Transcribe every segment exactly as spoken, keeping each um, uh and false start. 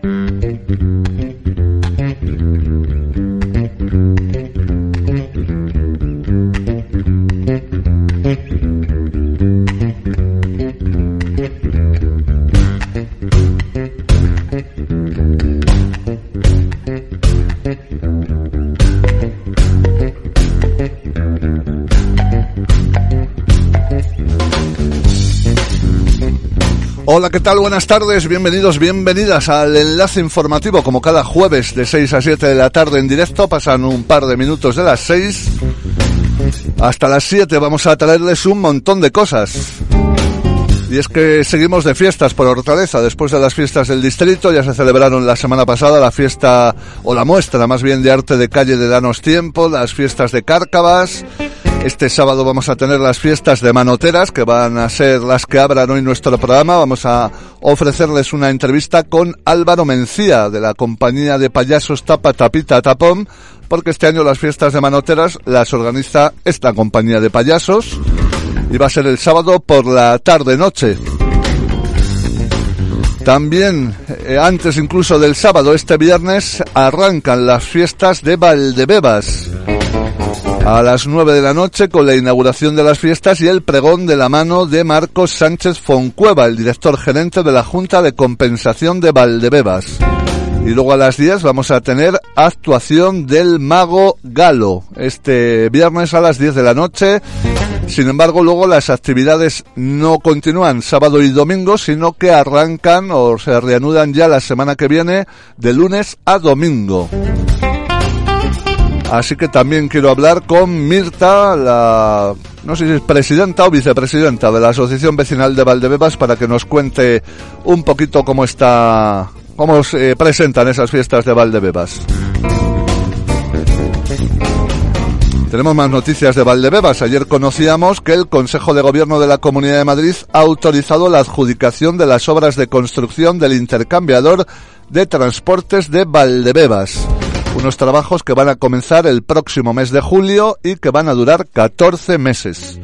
Hola, ¿qué tal? Buenas tardes, bienvenidos, bienvenidas al enlace informativo, como cada jueves de seis a siete de la tarde en directo. Pasan un par de minutos de las seis. Hasta las siete vamos a traerles un montón de cosas. Y es que seguimos de fiestas por Hortaleza. Después de las fiestas del distrito, ya se celebraron la semana pasada la fiesta, o la muestra más bien, de arte de calle de Danos Tiempo, las fiestas de Cárcavas. Este sábado vamos a tener las fiestas de Manoteras, que van a ser las que abran hoy nuestro programa. Vamos a ofrecerles una entrevista con Álvaro Mencía, de la compañía de payasos Tapa Tapita Tapón, porque este año las fiestas de Manoteras las organiza esta compañía de payasos, y va a ser el sábado por la tarde-noche. También, eh, antes incluso del sábado, este viernes, arrancan las fiestas de Valdebebas a las nueve de la noche, con la inauguración de las fiestas y el pregón de la mano de Marcos Sánchez Foncueva, el director gerente de la Junta de Compensación de Valdebebas. Y luego a las diez vamos a tener actuación del Mago Galo, este viernes a las diez de la noche. Sin embargo, luego las actividades no continúan sábado y domingo, sino que arrancan o se reanudan ya la semana que viene, de lunes a domingo. Así que también quiero hablar con Mirta, la, no sé si es presidenta o vicepresidenta de la Asociación Vecinal de Valdebebas, para que nos cuente un poquito cómo está, cómo se presentan esas fiestas de Valdebebas. Tenemos más noticias de Valdebebas. Ayer conocíamos que el Consejo de Gobierno de la Comunidad de Madrid ha autorizado la adjudicación de las obras de construcción del intercambiador de transportes de Valdebebas. Unos trabajos que van a comenzar el próximo mes de julio y que van a durar catorce meses.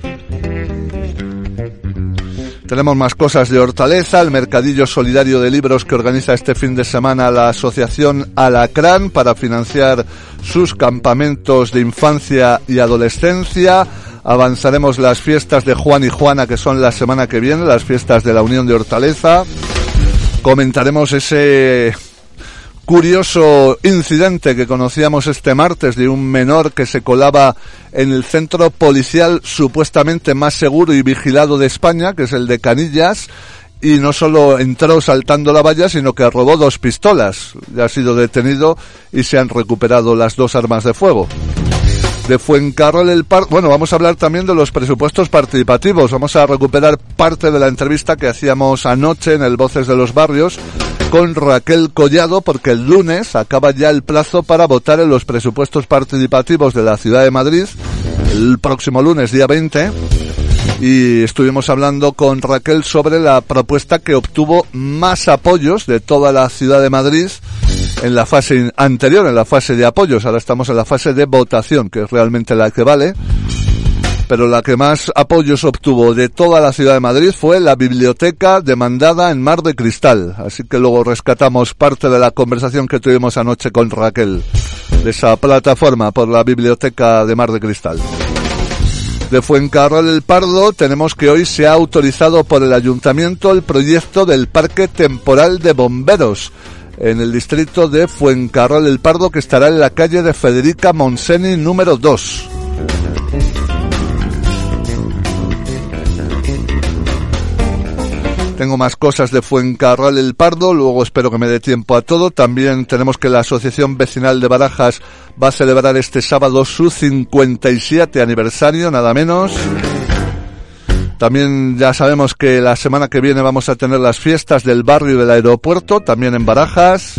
Tenemos más cosas de Hortaleza, el mercadillo solidario de libros que organiza este fin de semana la Asociación Alacrán para financiar sus campamentos de infancia y adolescencia. Avanzaremos las fiestas de Juan y Juana, que son la semana que viene, las fiestas de la Unión de Hortaleza. Comentaremos ese curioso incidente que conocíamos este martes de un menor que se colaba en el centro policial supuestamente más seguro y vigilado de España, que es el de Canillas, y no solo entró saltando la valla, sino que robó dos pistolas. Ya ha sido detenido y se han recuperado las dos armas de fuego. De Fuencarral el Pardo, bueno, vamos a hablar también de los presupuestos participativos. Vamos a recuperar parte de la entrevista que hacíamos anoche en el Voces de los Barrios con Raquel Collado, porque el lunes acaba ya el plazo para votar en los presupuestos participativos de la Ciudad de Madrid, el próximo lunes, día veinte, y estuvimos hablando con Raquel sobre la propuesta que obtuvo más apoyos de toda la Ciudad de Madrid en la fase anterior, en la fase de apoyos. Ahora estamos en la fase de votación, que es realmente la que vale. Pero la que más apoyos obtuvo de toda la Ciudad de Madrid fue la biblioteca demandada en Mar de Cristal. Así que luego rescatamos parte de la conversación que tuvimos anoche con Raquel, de esa plataforma por la biblioteca de Mar de Cristal. De Fuencarral el Pardo tenemos que hoy se ha autorizado por el Ayuntamiento el proyecto del Parque Temporal de Bomberos en el distrito de Fuencarral el Pardo, que estará en la calle de Federica Monseni número dos. Tengo más cosas de Fuencarral el Pardo, luego espero que me dé tiempo a todo. También tenemos que la Asociación Vecinal de Barajas va a celebrar este sábado su cincuenta y siete aniversario, nada menos. También ya sabemos que la semana que viene vamos a tener las fiestas del barrio y del aeropuerto, también en Barajas.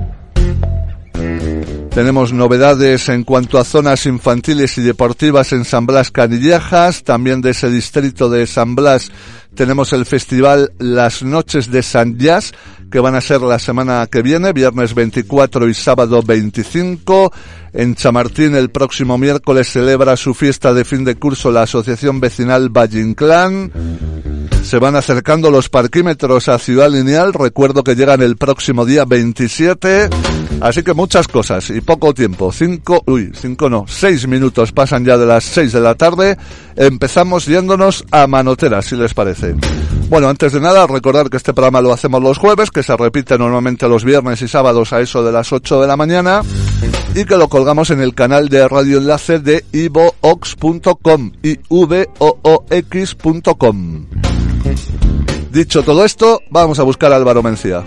Tenemos novedades en cuanto a zonas infantiles y deportivas en San Blas Canillejas. También de ese distrito de San Blas tenemos el festival Las Noches de San Jazz, que van a ser la semana que viene, viernes veinticuatro y sábado veinticinco. En Chamartín el próximo miércoles celebra su fiesta de fin de curso la Asociación Vecinal Valle Inclán. Se van acercando los parquímetros a Ciudad Lineal, recuerdo que llegan el próximo día veintisiete, así que muchas cosas y poco tiempo, cinco, uy, cinco no, seis minutos pasan ya de las seis de la tarde, empezamos yéndonos a Manoteras, si les parece. Bueno, antes de nada, recordar que este programa lo hacemos los jueves, que se repite normalmente los viernes y sábados a eso de las ocho de la mañana, y que lo colgamos en el canal de Radio Enlace de iVoox punto com, i v o o x punto com. Dicho todo esto, vamos a buscar a Álvaro Mencía.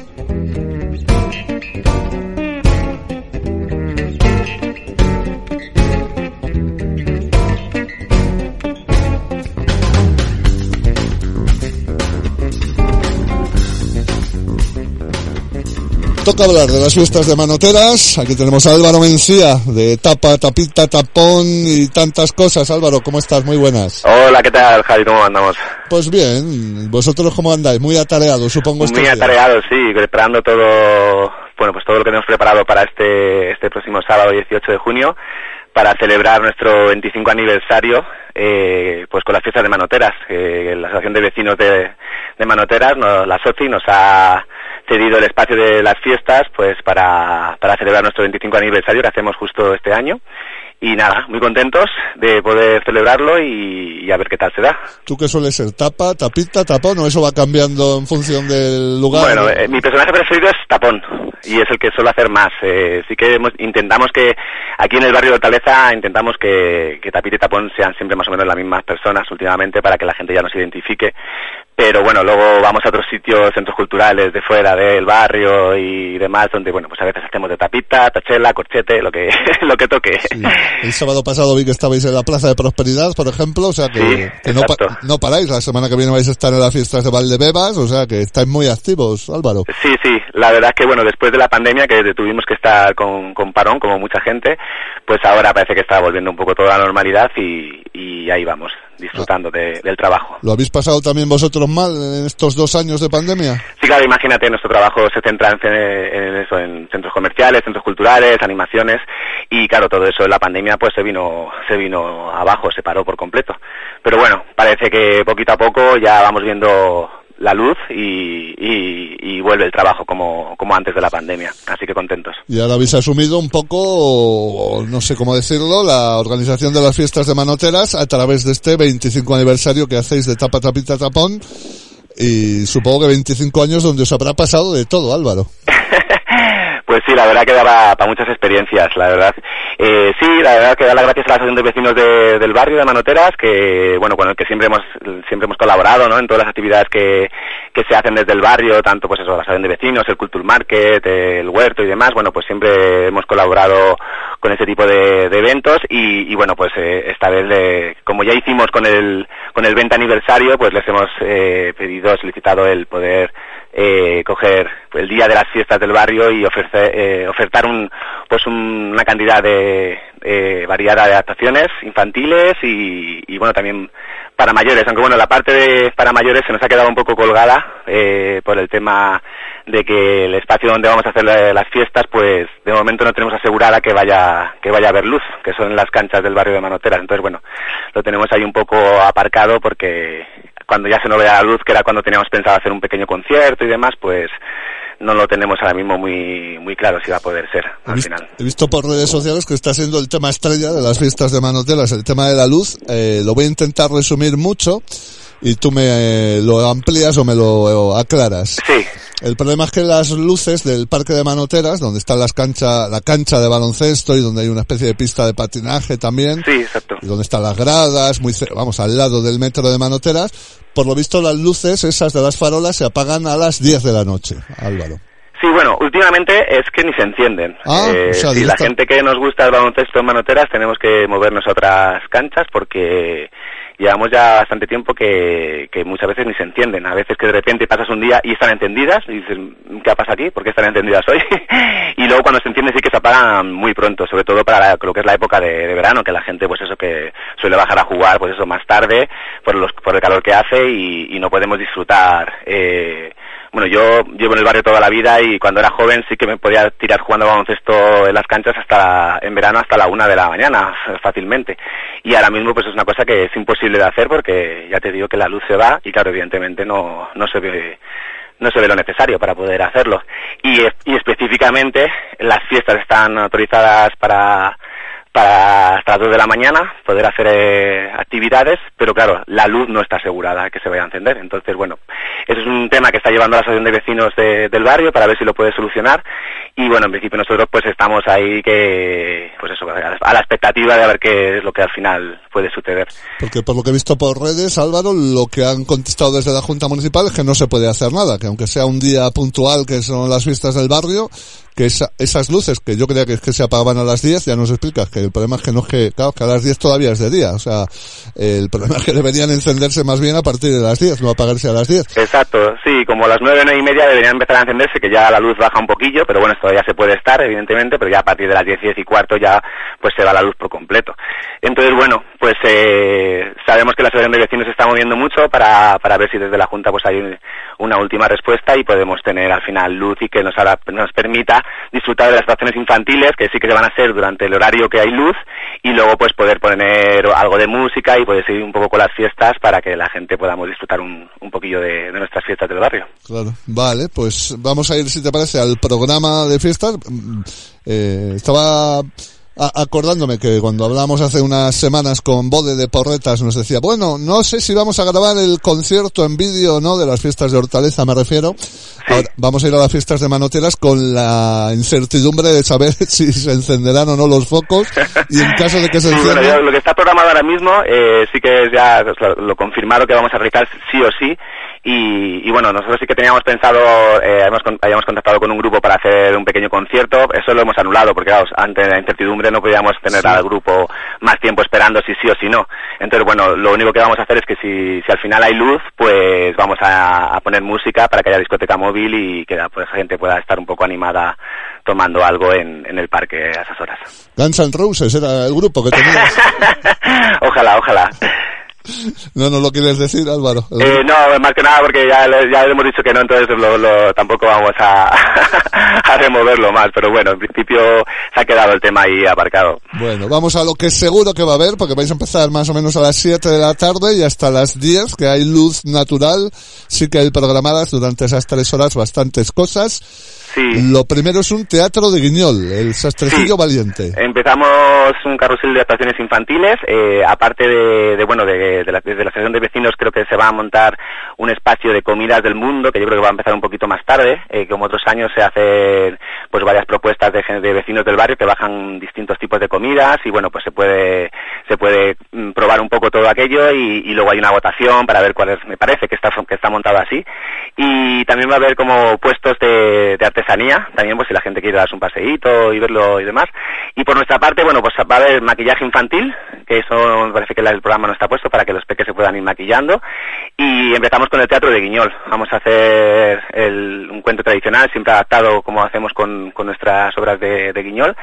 Toca hablar de las fiestas de Manoteras. Aquí tenemos a Álvaro Mencía, de Tapa, Tapita, Tapón y tantas cosas. Álvaro, ¿cómo estás? Muy buenas. Hola, ¿qué tal, Javi? ¿Cómo andamos? Pues bien. ¿Vosotros cómo andáis? Muy atareados, supongo. Muy atareados, sí. Preparando todo, bueno, pues todo lo que hemos preparado para este, este próximo sábado dieciocho de junio, para celebrar nuestro veinticinco aniversario, eh, pues con las fiestas de Manoteras. Eh, la Asociación de Vecinos de, de Manoteras, no, la SOCI, nos ha cedido el espacio de las fiestas pues para, para celebrar nuestro veinticinco aniversario que hacemos justo este año. Y nada, muy contentos de poder celebrarlo y, y a ver qué tal se da. ¿Tú qué suele ser? ¿Tapa, tapita, tapón o eso va cambiando en función del lugar? Bueno, eh, mi personaje preferido es Tapón y es el que suelo hacer más. Eh, sí que hemos, intentamos que aquí en el barrio de Hortaleza intentamos que, que Tapita y Tapón sean siempre más o menos las mismas personas últimamente para que la gente ya nos identifique. Pero bueno, luego vamos a otros sitios, centros culturales de fuera del barrio y demás, donde bueno, pues a veces hacemos de tapita, tachela, corchete, lo que lo que toque. Sí. El sábado pasado vi que estabais en la Plaza de Prosperidad, por ejemplo, o sea que, sí, que no, pa- no paráis. La semana que viene vais a estar en las fiestas de Valdebebas, o sea que estáis muy activos, Álvaro. Sí, sí, la verdad es que bueno, después de la pandemia que tuvimos que estar con, con parón, como mucha gente, pues ahora parece que está volviendo un poco toda la normalidad y, y ahí vamos, disfrutando ah. de, del trabajo. ¿Lo habéis pasado también vosotros mal en estos dos años de pandemia? Sí, claro, imagínate, nuestro trabajo se centra en, en eso, en centros comerciales, centros culturales, animaciones, y claro, todo eso en la pandemia pues se vino, se vino abajo, se paró por completo. Pero bueno, parece que poquito a poco ya vamos viendo la luz y, y, y vuelve el trabajo como, como antes de la pandemia, así que contentos. Y ahora habéis asumido un poco, no sé cómo decirlo, la organización de las fiestas de Manoteras a través de este veinticinco aniversario que hacéis de Tapa, Tapita, Tapón, y supongo que veinticinco años donde os habrá pasado de todo, Álvaro. Pues sí, la verdad que daba para muchas experiencias, la verdad. Eh, sí, la verdad que da las gracias a la Asociación de Vecinos de, del barrio de Manoteras, que bueno, con el que siempre hemos siempre hemos colaborado, ¿no? En todas las actividades que, que se hacen desde el barrio, tanto pues eso, la Asociación de Vecinos, el Culture Market, el huerto y demás, bueno, pues siempre hemos colaborado con ese tipo de, de eventos y, y bueno, pues eh, esta vez, le, como ya hicimos con el con el veinte aniversario, pues les hemos eh, pedido, solicitado el poder Eh, coger el día de las fiestas del barrio y ofrecer, eh, ofertar un, pues un, una cantidad de eh, variada de adaptaciones infantiles y, y bueno, también para mayores, aunque bueno, la parte de para mayores se nos ha quedado un poco colgada eh, por el tema de que el espacio donde vamos a hacer las fiestas, pues de momento no tenemos asegurada que vaya que vaya a haber luz, que son las canchas del barrio de Manoteras. Entonces bueno, lo tenemos ahí un poco aparcado porque cuando ya se nos vea la luz, que era cuando teníamos pensado hacer un pequeño concierto y demás, pues no lo tenemos ahora mismo muy muy claro si va a poder ser al he visto, final. He visto por redes sociales que está siendo el tema estrella de las fiestas de Manoteras, el tema de la luz. Eh, lo voy a intentar resumir mucho y tú me eh, lo amplías o me lo aclaras. Sí. El problema es que las luces del parque de Manoteras, donde está las cancha, la cancha de baloncesto y donde hay una especie de pista de patinaje también, sí, exacto, y donde están las gradas, muy vamos al lado del metro de Manoteras, por lo visto las luces esas de las farolas se apagan a las diez de la noche, Álvaro. Sí, bueno, últimamente es que ni se encienden. Ah, eh, o sea, si la gente que nos gusta el baloncesto en Manoteras tenemos que movernos a otras canchas porque llevamos ya bastante tiempo que, que muchas veces ni se encienden. A veces que de repente pasas un día y están encendidas y dices, ¿qué pasa aquí? ¿Por qué están encendidas hoy? Y luego cuando se encienden sí que se apagan muy pronto, sobre todo para la, lo que es la época de, de verano, que la gente pues eso que suele bajar a jugar pues eso más tarde por, los, por el calor que hace y, y no podemos disfrutar eh, bueno, yo llevo en el barrio toda la vida y cuando era joven sí que me podía tirar jugando baloncesto en las canchas hasta, en verano hasta la una de la mañana, fácilmente. Y ahora mismo pues es una cosa que es imposible de hacer porque ya te digo que la luz se va y claro, evidentemente no, no se ve, no se ve lo necesario para poder hacerlo. Y, y específicamente las fiestas están autorizadas para, para hasta las dos de la mañana poder hacer eh, actividades, pero claro, la luz no está asegurada que se vaya a encender. Entonces, bueno, eso es un tema que está llevando la asociación de vecinos de, del barrio para ver si lo puede solucionar. Y bueno, en principio nosotros pues estamos ahí que, pues eso, a la expectativa de ver qué es lo que al final puede suceder. Porque por lo que he visto por redes, Álvaro, lo que han contestado desde la Junta Municipal es que no se puede hacer nada, que aunque sea un día puntual, que son las fiestas del barrio, que esa, esas luces que yo creía que, que se apagaban a las diez, ya nos explicas que el problema es que no es que, claro, que a las diez todavía es de día, o sea, el problema es que deberían encenderse más bien a partir de las diez, no apagarse a las diez. Exacto, sí, como a las nueve, nueve y media deberían empezar a encenderse, que ya la luz baja un poquillo, pero bueno, todavía se puede estar, evidentemente, pero ya a partir de las diez, diez y cuarto ya pues se va la luz por completo. Entonces, bueno, pues eh, sabemos que la asociación de vecinos se está moviendo mucho para, para ver si desde la Junta pues hay una última respuesta y podemos tener al final luz y que nos, haga, nos permita disfrutar de las actuaciones infantiles, que sí que se van a hacer durante el horario que hay luz, y luego pues poder poner algo de música y poder seguir un poco con las fiestas para que la gente podamos disfrutar un, un poquillo de, de nuestras fiestas del barrio. Claro, vale, pues vamos a ir, si te parece, al programa de fiestas. Eh, estaba acordándome que cuando hablamos hace unas semanas con Bode de Porretas nos decía, bueno, no sé si vamos a grabar el concierto en vídeo o no de las fiestas de Hortaleza, me refiero. Sí. Ahora vamos a ir a las fiestas de Manoteras con la incertidumbre de saber si se encenderán o no los focos y en caso de que se sí, enciendan... Bueno, lo que está programado ahora mismo eh, sí que es ya pues, lo, lo confirmado que vamos a realizar sí o sí. Y, y bueno, nosotros sí que teníamos pensado, eh, hemos, habíamos contactado con un grupo para hacer un pequeño concierto, eso lo hemos anulado porque claro, ante la incertidumbre no podíamos tener sí. al grupo más tiempo esperando si sí o si no. Entonces bueno, lo único que vamos a hacer es que si, si al final hay luz, pues vamos a, a poner música para que haya discoteca móvil y que pues, la gente pueda estar un poco animada tomando algo en, en el parque a esas horas. Guns N' Roses era el grupo que tenías. Ojalá, ojalá. No, no lo quieres decir, Álvaro. Eh, no, más que nada porque ya, ya le hemos dicho que no, entonces lo, lo, tampoco vamos a, a removerlo más, pero bueno, en principio se ha quedado el tema ahí aparcado. Bueno, vamos a lo que seguro que va a haber, porque vais a empezar más o menos a las siete de la tarde y hasta las diez, que hay luz natural, sí que hay programadas durante esas tres horas bastantes cosas. Sí. Lo primero es un teatro de Guiñol, el Sastrecillo sí. Valiente. Empezamos un carrusel de actuaciones infantiles, eh, aparte de, de bueno, de, de la, desde la asociación de vecinos creo que se va a montar un espacio de comidas del mundo, que yo creo que va a empezar un poquito más tarde, eh, como otros años se hacen pues varias propuestas de, de vecinos del barrio que bajan distintos tipos de comidas y bueno, pues se puede, se puede probar un poco todo aquello y, y luego hay una votación para ver cuál es, me parece que está, que está montado así, y también va a haber como puestos de, de artesanía, también pues si la gente quiere darse un paseíto y verlo y demás. Y por nuestra parte, bueno, pues va a haber maquillaje infantil, que eso me parece que el programa no está puesto para que los peques se puedan ir maquillando. Y empezamos con el teatro de Guiñol. Vamos a hacer el, un cuento tradicional, siempre adaptado como hacemos con, con nuestras obras de, de Guiñol.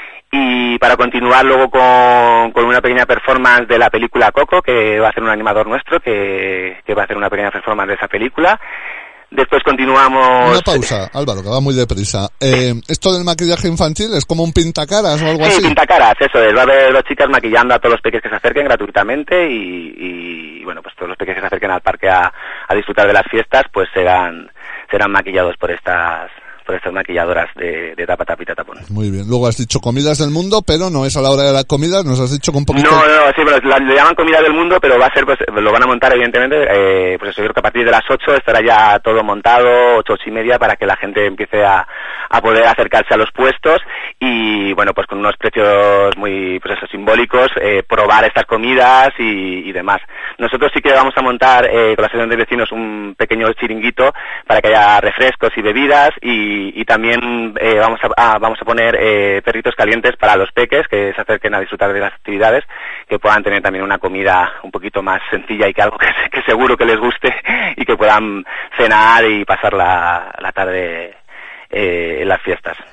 Y para continuar luego con, con una pequeña performance de la película Coco, que va a hacer un animador nuestro, que, que va a hacer una pequeña performance de esa película. Después continuamos... Una pausa, Álvaro, que va muy deprisa. Eh, ¿Esto del maquillaje infantil es como un pintacaras o algo sí, así? Sí, pintacaras, eso es. Va a haber dos chicas maquillando a todos los peques que se acerquen gratuitamente y, y bueno, pues todos los peques que se acerquen al parque a, a disfrutar de las fiestas, pues serán serán maquillados por estas... por estas maquilladoras de, de tapa tapita tapón. Muy bien. Luego has dicho comidas del mundo, pero no es a la hora de la comida, nos has dicho con un poquito... No, no, sí, pero la, le llaman comida del mundo, pero va a ser, pues, lo van a montar evidentemente, eh, pues eso, yo creo que a partir de las ocho estará ya todo montado, ocho, ocho y media, para que la gente empiece a, a poder acercarse a los puestos y, bueno, pues con unos precios muy, pues eso, simbólicos, eh, probar estas comidas y, y demás. Nosotros sí que vamos a montar, eh, con la asociación de vecinos, un pequeño chiringuito para que haya refrescos y bebidas y Y, y también eh, vamos a, a vamos a poner eh, perritos calientes para los peques que se acerquen a disfrutar de las actividades, que puedan tener también una comida un poquito más sencilla y que algo que, que seguro que les guste y que puedan cenar y pasar la, la tarde eh, en las fiestas.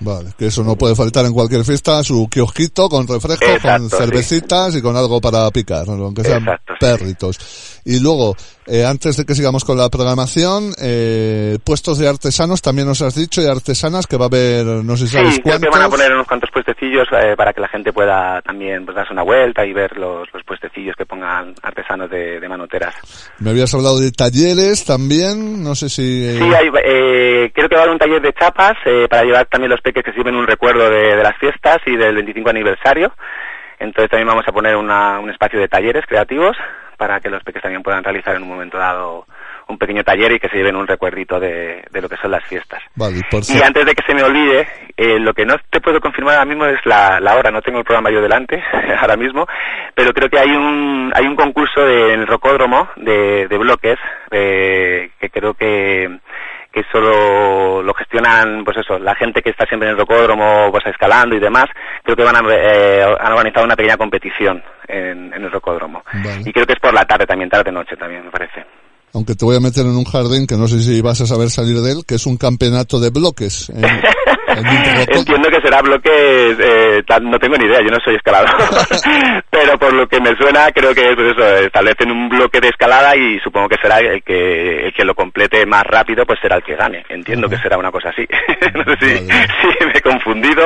Vale, que eso no puede faltar en cualquier fiesta, su kiosquito con refresco, Exacto, con cervecitas sí. y con algo para picar, aunque sean Exacto, perritos. Sí. Y luego, eh, antes de que sigamos con la programación, eh, puestos de artesanos también nos has dicho, y artesanas que va a haber, no sé si sabes sí, cuántos. Sí, que van a poner unos cuantos puestecillos eh, para que la gente pueda también pues, darse una vuelta y ver los, los puestecillos que pongan artesanos de, de manoteras. Me habías hablado de talleres también, no sé si... Eh... Sí, hay, eh, creo que va a haber un taller de chapas eh, para llevar también los peques que sirven un recuerdo de, de las fiestas y del veinticinco aniversario. Entonces también vamos a poner una, un espacio de talleres creativos para que los peques también puedan realizar en un momento dado un pequeño taller y que se lleven un recuerdito de, de lo que son las fiestas. Vale, por y antes de que se me olvide, eh, lo que no te puedo confirmar ahora mismo es la, la hora, no tengo el programa yo delante ahora mismo, pero creo que hay un hay un concurso de, en el Rocódromo de, de bloques eh, que creo que que solo lo gestionan, pues eso, la gente que está siempre en el rocódromo, pues escalando y demás. Creo que van a, eh, han organizado una pequeña competición en, en el rocódromo. Vale. Y creo que es por la tarde también, tarde-noche también, me parece. Aunque te voy a meter en un jardín que no sé si vas a saber salir de él, que es un campeonato de bloques. En, en Entiendo que será bloques, eh, no tengo ni idea, yo no soy escalador. Pero por lo que me suena, creo que pues eso, establecen un bloque de escalada y supongo que será el que el que lo complete más rápido, pues será el que gane. Entiendo uh-huh. que será una cosa así. No sé si, vale. si me he confundido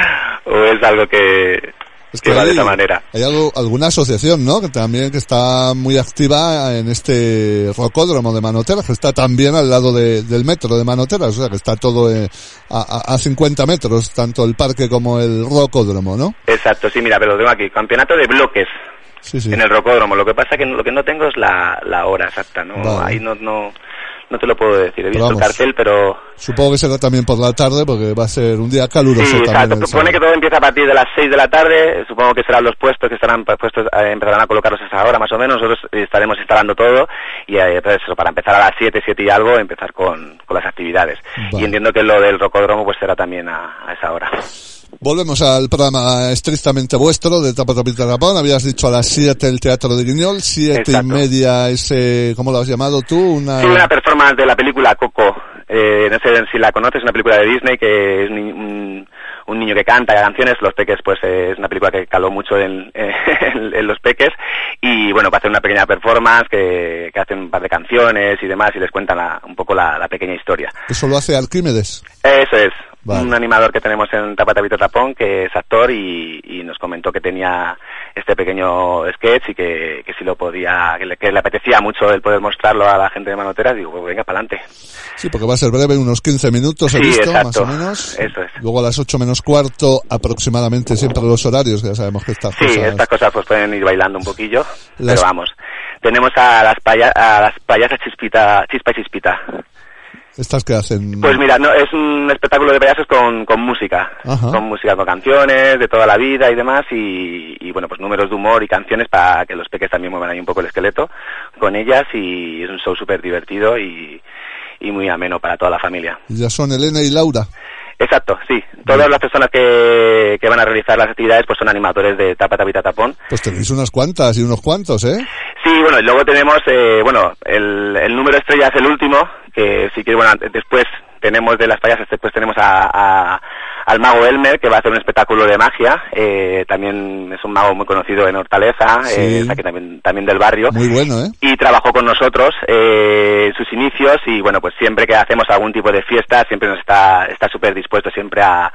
o es algo que... Es que, que va hay, de esa manera. Hay algo, alguna asociación, ¿no? Que también que está muy activa en este rocódromo de Manoteras, que está también al lado de, del metro de Manoteras, o sea que está todo eh, a, a cincuenta metros, tanto el parque como el rocódromo, ¿no? Exacto, sí, mira, pero lo tengo aquí, campeonato de bloques sí, sí. en el rocódromo. Lo que pasa que lo que no tengo es la, la hora exacta, ¿no? Vale. Ahí no, no, no te lo puedo decir. He visto vamos, el cartel, pero... Supongo que será también por la tarde, porque va a ser un día caluroso. Sí, también. Exacto. Supone que todo empieza a partir de las seis de la tarde. Supongo que serán los puestos que estarán puestos, eh, empezarán a colocarlos a esa hora más o menos. Nosotros estaremos instalando todo y eh, pues, para empezar a las siete, siete y algo, empezar con, con las actividades. Vale. Y entiendo que lo del rocódromo pues será también a, a esa hora. Volvemos al programa estrictamente vuestro de Tapa Tapita Tapón. Habías dicho a las siete el Teatro de Guiñol, siete y media ese, ¿cómo lo has llamado tú? Una... Sí, una performance de la película Coco. Eh, no sé si la conoces, una película de Disney que es ni, un, un niño que canta canciones. Los peques, pues es una película que caló mucho en, en, en los peques. Y bueno, va a hacer una pequeña performance que, que hacen un par de canciones y demás y les cuentan la, un poco la, la pequeña historia. ¿Eso lo hace Arquímedes? Eso es. Vale. Un animador que tenemos en Tapa Tapita Tapón que es actor y, y nos comentó que tenía este pequeño sketch y que, que si lo podía, que le, que le apetecía mucho el poder mostrarlo a la gente de Manoteras. Digo, pues venga, para adelante. Sí, porque va a ser breve, unos quince minutos, he sí, visto, exacto. más o menos. Eso es. Luego a las ocho menos cuarto, aproximadamente, siempre los horarios, que ya sabemos que estas sí, cosas... Sí, estas cosas pues pueden ir bailando un poquillo, las... pero vamos. Tenemos a las, paya a las payasas Chispita, Chispa y Chispita. ¿Estas qué hacen? Pues mira, no, es un espectáculo de payasos con, con música, Ajá. con música, con canciones de toda la vida y demás, y, y bueno, pues números de humor y canciones para que los peques también muevan ahí un poco el esqueleto con ellas, y es un show súper divertido y, y muy ameno para toda la familia. ¿Ya son Elena y Laura? Exacto, sí. Todas Bien. las personas que, que van a realizar las actividades pues son animadores de Tapa Tapita Tapón. Pues tenéis unas cuantas y unos cuantos, ¿eh? Sí, bueno, y luego tenemos, eh, bueno, el, el número estrella es el último, que si quieres, bueno, después tenemos de las payasas, después tenemos a, a, al mago Elmer, que va a hacer un espectáculo de magia, eh, también es un mago muy conocido en Hortaleza, sí. eh, aquí también, también del barrio. Muy bueno, ¿eh? Y trabajó con nosotros eh, en sus inicios, y bueno, pues siempre que hacemos algún tipo de fiesta, siempre nos está está súper dispuesto siempre a,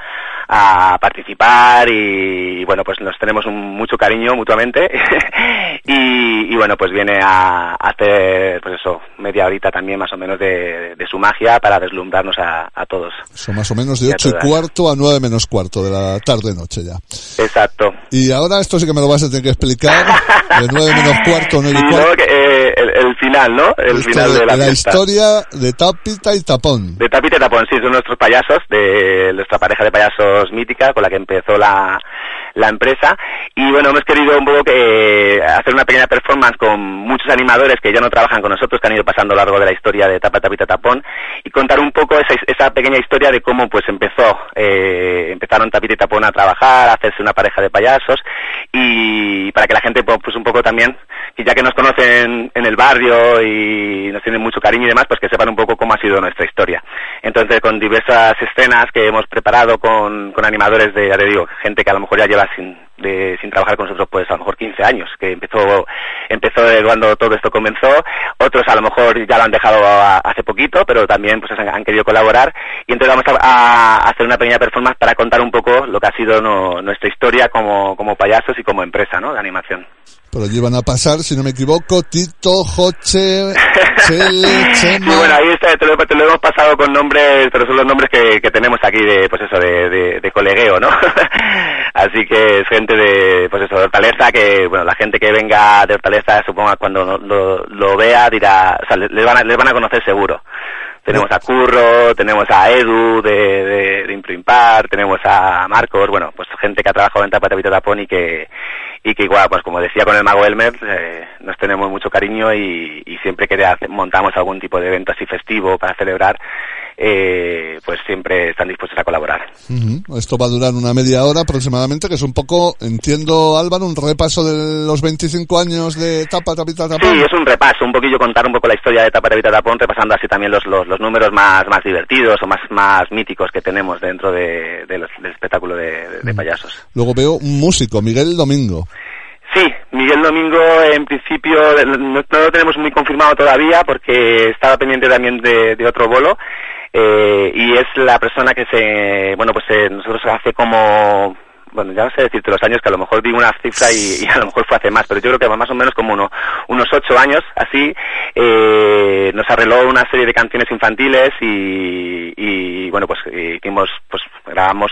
a participar, y, y bueno, pues nos tenemos un, mucho cariño mutuamente, y, y bueno, pues viene a, a hacer, pues eso, media horita también más o menos de, de su magia para deslumbrarnos a, a todos. Son más o menos de ocho y cuarto a nueve menos cuarto de la tarde-noche ya. Exacto. Y ahora esto sí que me lo vas a tener que explicar, de nueve menos cuarto, nueve y sí, cuarto. No, que, eh, el, el final, ¿no? El Esto final de, de la, la fiesta. historia de Tapita y Tapón. De Tapita y Tapón, sí, son nuestros payasos, de nuestra pareja de payasos mítica, con la que empezó la, la empresa. Y bueno, hemos querido un poco que hacer una pequeña performance con muchos animadores que ya no trabajan con nosotros, que han ido pasando a lo largo de la historia de Tapa Tapita Tapón, y contar un poco esa, esa pequeña historia de cómo pues empezó, eh, empezaron Tapita y Tapón a trabajar, a hacerse una pareja de payasos, y para que la gente pues un poco también y ya que nos conocen en el barrio y nos tienen mucho cariño y demás, pues que sepan un poco cómo ha sido nuestra historia. Entonces, con diversas escenas que hemos preparado con, con animadores de, ya te digo, gente que a lo mejor ya lleva sin, de, sin trabajar con nosotros, pues a lo mejor quince años, que empezó, empezó cuando todo esto comenzó. Otros a lo mejor ya lo han dejado a, hace poquito, pero también pues han, han querido colaborar. Y entonces vamos a, a hacer una pequeña performance para contar un poco lo que ha sido no, nuestra historia como, como payasos y como empresa, ¿no?, de animación. Por allí van a pasar, si no me equivoco, Tito, Joche, Chele, Chema... Sí, bueno, ahí está, te, lo, te lo hemos pasado con nombres, pero son los nombres que, que tenemos aquí de, pues eso, de, de, de colegueo, ¿no? Así que es gente de, pues eso, de Hortaleza, que, bueno, la gente que venga de Hortaleza, supongo cuando lo, lo, lo vea, dirá, o sea, les van a, les van a conocer seguro. Tenemos a Curro, tenemos a Edu de, de, de Imprimpar, tenemos a Marcos, bueno, pues gente que ha trabajado en Tapa Tapa Tapón y que, y que igual, pues como decía con el Mago Elmer, eh, nos tenemos mucho cariño y, y siempre que hace, montamos algún tipo de evento así festivo para celebrar, eh, pues siempre están dispuestos a colaborar. Uh-huh. Esto va a durar una media hora aproximadamente, que es un poco, entiendo, Álvaro, un repaso de los veinticinco años de Tapa Tapa Tapón. Sí, es un repaso, un poquillo contar un poco la historia de Tapa Tapa Tapón, repasando así también los, los, los números más, más divertidos o más, más míticos que tenemos dentro de, de los, del espectáculo de, de, de payasos. Luego veo un músico, Miguel Domingo. Sí, Miguel Domingo en principio no, no lo tenemos muy confirmado todavía porque estaba pendiente también de, de otro bolo, eh, y es la persona que se, bueno pues eh, nosotros hace como, bueno ya no sé decirte los años, que a lo mejor digo una cifra y, y a lo mejor fue hace más, pero yo creo que más o menos como uno, unos ocho años así, eh, nos arregló una serie de canciones infantiles y, y bueno pues hicimos, pues grabamos,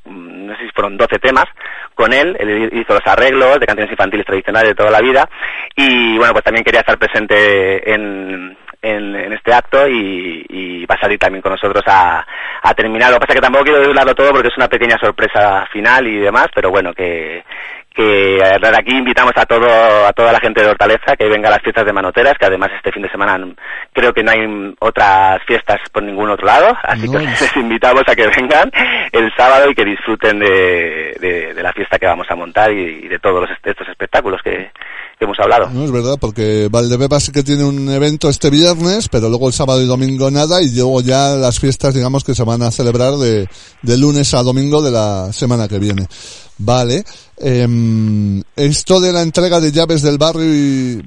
no sé si fueron doce temas con él, él hizo los arreglos de canciones infantiles tradicionales de toda la vida y bueno pues también quería estar presente en, en, en este acto y, y va a salir también con nosotros a, a terminar. Lo que pasa es que tampoco quiero desvelarlo todo porque es una pequeña sorpresa final y demás, pero bueno que que desde aquí invitamos a todo a toda la gente de Hortaleza que venga a las fiestas de Manoteras, que además este fin de semana creo que no hay otras fiestas por ningún otro lado, así no, que es... les invitamos a que vengan el sábado y que disfruten de, de, de la fiesta que vamos a montar y, y de todos los, estos espectáculos que, que hemos hablado. No, es verdad, porque Valdebebas sí que tiene un evento este viernes, pero luego el sábado y domingo nada, y luego ya las fiestas, digamos, que se van a celebrar de, de lunes a domingo de la semana que viene. Vale. Eh, esto de la entrega de llaves del barrio y...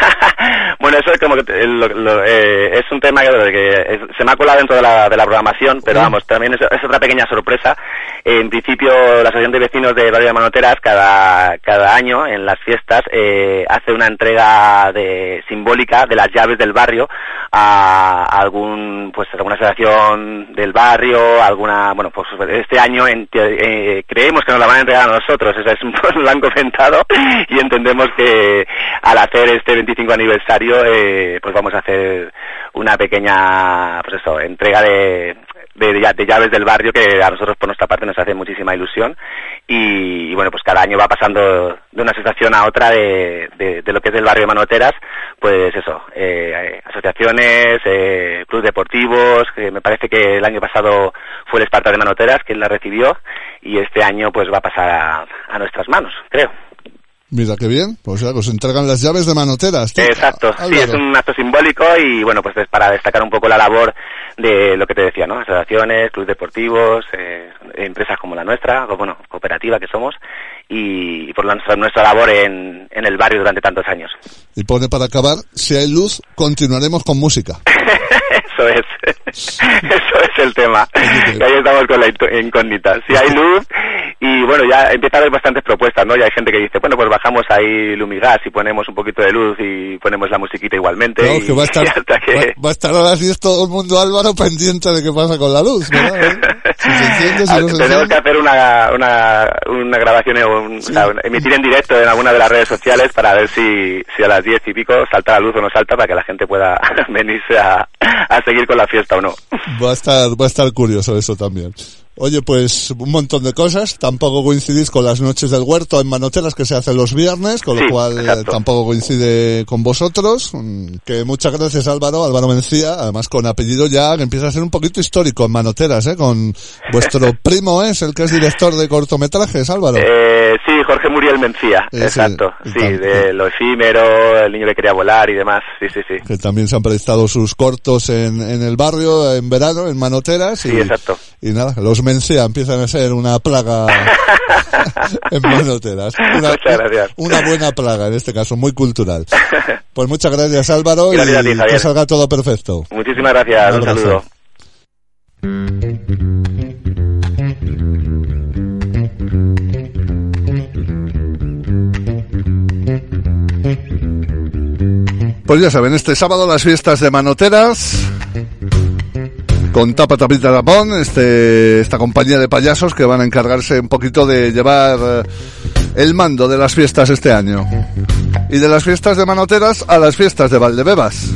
Bueno, eso es como que lo, lo, eh, es un tema que, que es, se me ha colado dentro de la, de la programación, pero vamos, también es, es otra pequeña sorpresa. Eh, en principio, la Asociación de Vecinos de Barrio de Manoteras, cada, cada año, en las fiestas, eh, hace una entrega de, simbólica de las llaves del barrio a, a algún, pues, alguna asociación del barrio, alguna, bueno, pues este año en, eh, creemos que nos la van a entregar a nosotros, eso es, nos lo han comentado y entendemos que al hacer este veinticinco aniversario, eh, pues vamos a hacer una pequeña, pues eso, entrega de, de, de llaves del barrio que a nosotros por nuestra parte nos hace muchísima ilusión y, y bueno, pues cada año va pasando de una asociación a otra de, de, de lo que es el barrio de Manoteras, pues eso, eh, asociaciones, eh, clubes deportivos, que me parece que el año pasado fue el Esparta de Manoteras quien la recibió y este año pues va a pasar a, a nuestras manos, creo. Mira qué bien, pues ya os entregan las llaves de Manoteras. ¿Tío? Exacto, Álvaro. Sí, es un acto simbólico y bueno, pues es para destacar un poco la labor de lo que te decía, ¿no? Asociaciones, clubes deportivos, eh, empresas como la nuestra, o bueno, cooperativa que somos, y, y por nuestra, nuestra labor en, en el barrio durante tantos años. Y pone para acabar, si hay luz, continuaremos con música. Eso es, eso es el tema. Y ahí estamos con la incógnita. Si hay luz, y bueno, ya empieza a haber bastantes propuestas, ¿no? Ya hay gente que dice, bueno, pues bajamos ahí Lumigas y ponemos un poquito de luz y ponemos la musiquita igualmente. No, y, que va a estar, que... Va, va a estar ahora sí es todo el mundo, Álvaro, pendiente de qué pasa con la luz, ¿verdad? Si se enciende, si no se Tenemos enciende. que hacer una, una, una grabación, o, un, sí. o sea, emitir en directo en alguna de las redes sociales para ver si, si a las diez y pico salta la luz o no salta, para que la gente pueda venirse a, a seguir con la fiesta o no. Va a estar, va a estar curioso eso también. Oye, pues un montón de cosas. Tampoco coincidís con las noches del huerto en Manoteras que se hacen los viernes, con lo sí, cual eh, tampoco coincide con vosotros. Que muchas gracias, Álvaro, Álvaro Mencía, además con apellido ya que empieza a ser un poquito histórico en Manoteras, ¿eh? Con vuestro primo es el que es director de cortometrajes, Álvaro. Eh, sí, Jorge Muriel Mencía, ese, exacto, sí, de lo efímero, el niño que quería volar y demás, sí, sí, sí. Que también se han prestado sus cortos en, en el barrio, en verano, en Manoteras. Sí, y, exacto. Y nada, los Mencía empiezan a ser una plaga en Manoteras. Una, muchas gracias. Una buena plaga, en este caso, muy cultural. Pues muchas gracias, Álvaro, gracias y a ti, que salga todo perfecto. Muchísimas gracias, un, un saludo. Pues ya saben, este sábado las fiestas de Manoteras con Tapa Tapita Tapón, este, esta compañía de payasos que van a encargarse un poquito de llevar el mando de las fiestas este año. Y de las fiestas de Manoteras a las fiestas de Valdebebas.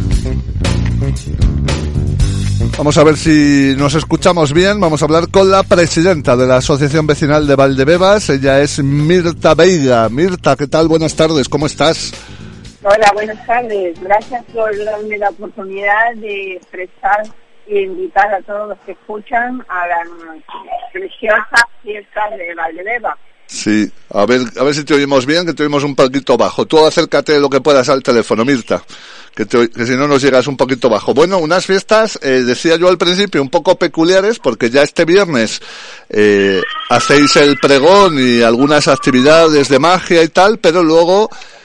Vamos a ver si nos escuchamos bien. Vamos a hablar con la presidenta de la Asociación Vecinal de Valdebebas. Ella es Mirta Veiga. Mirta, ¿qué tal? Buenas tardes, ¿cómo estás? Hola, buenas tardes. Gracias por darme la oportunidad de expresar e invitar a todos los que escuchan a las preciosas fiestas de Valdebebas. Sí, a ver, a ver si te oímos bien, que te oímos un poquito bajo. Tú acércate lo que puedas al teléfono, Mirta, que, te, que si no nos llegas un poquito bajo. Bueno, unas fiestas, eh, decía yo al principio, un poco peculiares, porque ya este viernes eh, hacéis el pregón y algunas actividades de magia y tal, pero luego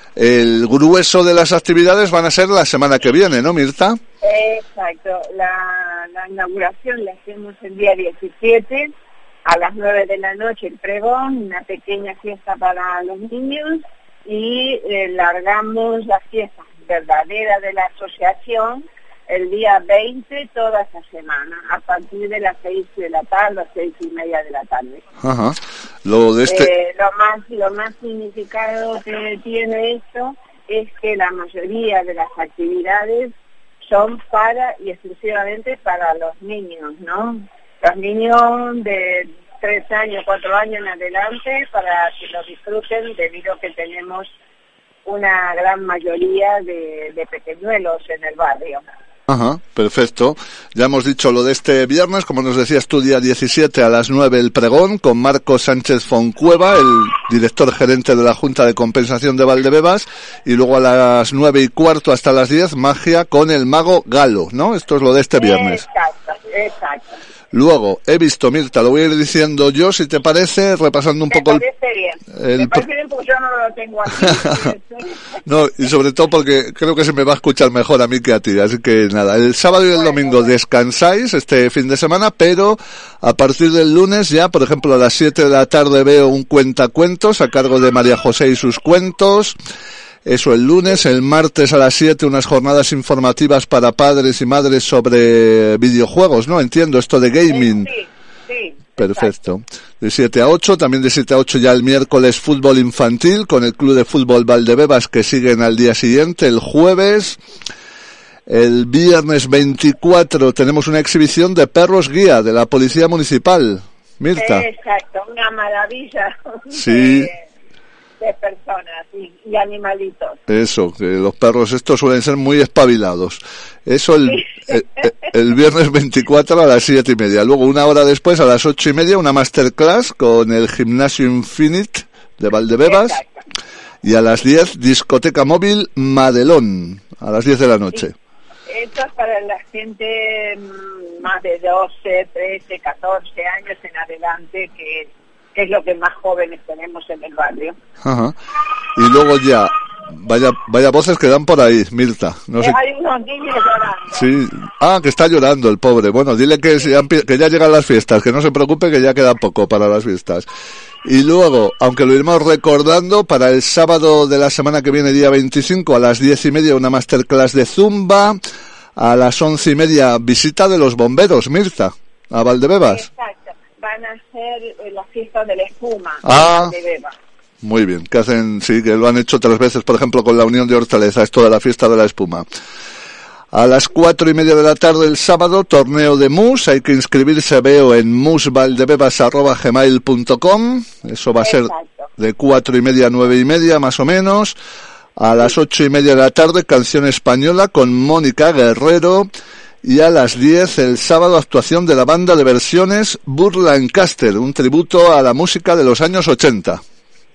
el grueso de las actividades van a ser la semana que viene, ¿no, Mirta? Exacto, la, la inauguración la hacemos el día diecisiete, a las nueve de la noche el pregón, una pequeña fiesta para los niños y eh, largamos la fiesta verdadera de la asociación el día veinte toda esa semana, a partir de las seis de la tarde, a seis y media de la tarde. Ajá. Lo de este... Eh, lo más, lo más significado que tiene esto es que la mayoría de las actividades son para y exclusivamente para los niños, ¿no? Los niños de tres años, cuatro años en adelante, para que lo disfruten, debido a que tenemos una gran mayoría de, de pequeñuelos en el barrio. Ajá, perfecto. Ya hemos dicho lo de este viernes, como nos decías tú, día diecisiete a las nueve el pregón con Marco Sánchez Foncueva, el director gerente de la Junta de Compensación de Valdebebas, y luego a las nueve y cuarto hasta las diez magia con el mago Galo, ¿no? Esto es lo de este viernes. Exacto, exacto. Luego, he visto, Mirta, lo voy a ir diciendo yo, si te parece, repasando un me poco el... Bien. el... Me parece bien porque yo no lo tengo aquí. No, y sobre todo porque creo que se me va a escuchar mejor a mí que a ti, así que nada, el sábado y el domingo descansáis este fin de semana, pero a partir del lunes ya, por ejemplo, a las siete de la tarde veo un cuentacuentos a cargo de María José y sus cuentos. Eso el lunes, el martes a las siete unas jornadas informativas para padres y madres sobre videojuegos, ¿no? Entiendo, esto de gaming. Sí, sí. Perfecto. De siete a ocho, también de siete a ocho ya el miércoles fútbol infantil con el Club de Fútbol Valdebebas que siguen al día siguiente, el jueves. El viernes veinticuatro tenemos una exhibición de perros guía de la Policía Municipal. Mirta. Exacto, una maravilla. Sí. De... de personas y, y animalitos. Eso, que los perros estos suelen ser muy espabilados. Eso el, el, el viernes veinticuatro a las siete y media. Luego una hora después a las ocho y media una masterclass con el Gimnasio Infinite de Valdebebas. Exacto. Y a las diez discoteca móvil Madelón, a las diez de la noche. Esto es para la gente más de doce, trece, catorce años en adelante, que que es lo que más jóvenes tenemos en el barrio. Ajá. Y luego ya, vaya vaya voces que dan por ahí, Mirta. No sé. Hay unos niños llorando. Sí. Ah, que está llorando el pobre. Bueno, dile que ya, que ya llegan las fiestas, que no se preocupe, que ya queda poco para las fiestas. Y luego, aunque lo iremos recordando, para el sábado de la semana que viene, día veinticinco, a las diez y media, una masterclass de Zumba. A las once y media, visita de los bomberos, Mirta, a Valdebebas. Exacto. Van a hacer la fiesta de la espuma. Ah, de muy bien, que hacen, sí, que lo han hecho tres veces, por ejemplo, con la Unión de Hortaleza, esto de la fiesta de la espuma. A las cuatro y media de la tarde el sábado, torneo de mus, hay que inscribirse, veo, en musvaldebebas arroba gmail punto com, eso va a ser de cuatro y media a nueve y media, más o menos. A las ocho y media de la tarde, canción española con Mónica Guerrero. Y a las diez el sábado actuación de la banda de versiones Burr Lancaster, un tributo a la música de los años ochenta.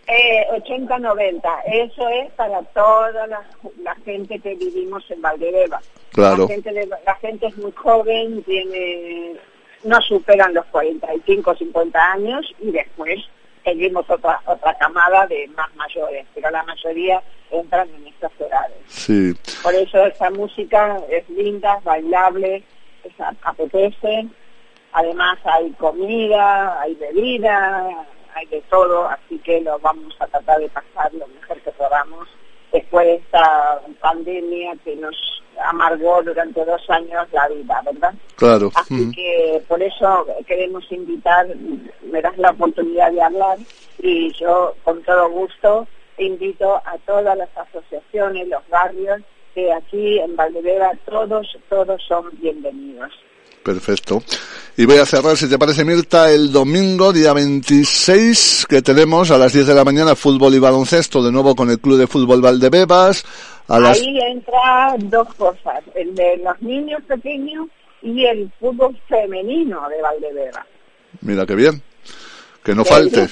Eh, ochenta noventa, eso es para toda la, la gente que vivimos en Valdebeba. Claro. La gente, de, la gente es muy joven, tiene no superan los cuarenta y cinco, cincuenta años y después seguimos otra otra camada de más mayores, pero la mayoría entran en estas edades. Sí. Por eso esa música es linda, es bailable, es, apetece, además hay comida, hay bebida, hay de todo, así que lo vamos a tratar de pasar lo mejor que podamos después de esta pandemia que nos amargó durante dos años la vida, ¿verdad? Claro. Así mm. que por eso queremos invitar, me das la oportunidad de hablar y yo con todo gusto invito a todas las asociaciones, los barrios, que aquí en Valdebeba todos, todos son bienvenidos. Perfecto. Y voy a cerrar, si te parece, Mirta, el domingo, día veintiséis, que tenemos a las diez de la mañana fútbol y baloncesto, de nuevo con el Club de Fútbol Valdebebas. A Ahí las... entra dos cosas, el de los niños pequeños y el fútbol femenino de Valdebeba. Mira qué bien, que no falte.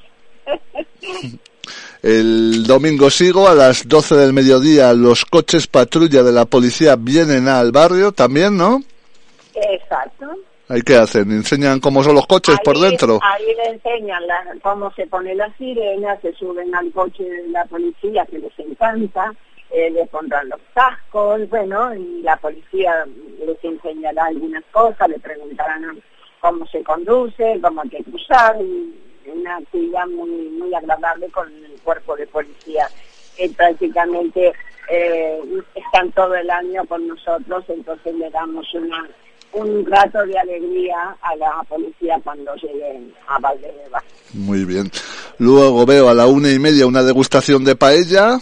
El domingo sigo, a las doce del mediodía, los coches patrulla de la policía vienen al barrio también, ¿no? Exacto. ¿Ahí qué hacen? ¿Enseñan cómo son los coches ahí, por dentro? Ahí le enseñan la, cómo se pone la sirena, se suben al coche de la policía que les encanta, eh, les pondrán los cascos, bueno, y la policía les enseñará algunas cosas, le preguntarán cómo se conduce, cómo hay que cruzar, y una actividad muy muy agradable con el cuerpo de policía, que prácticamente eh, están todo el año con nosotros, entonces le damos una un rato de alegría a la policía cuando lleguen a Valdebeba. Muy bien. Luego veo a la una y media una degustación de paella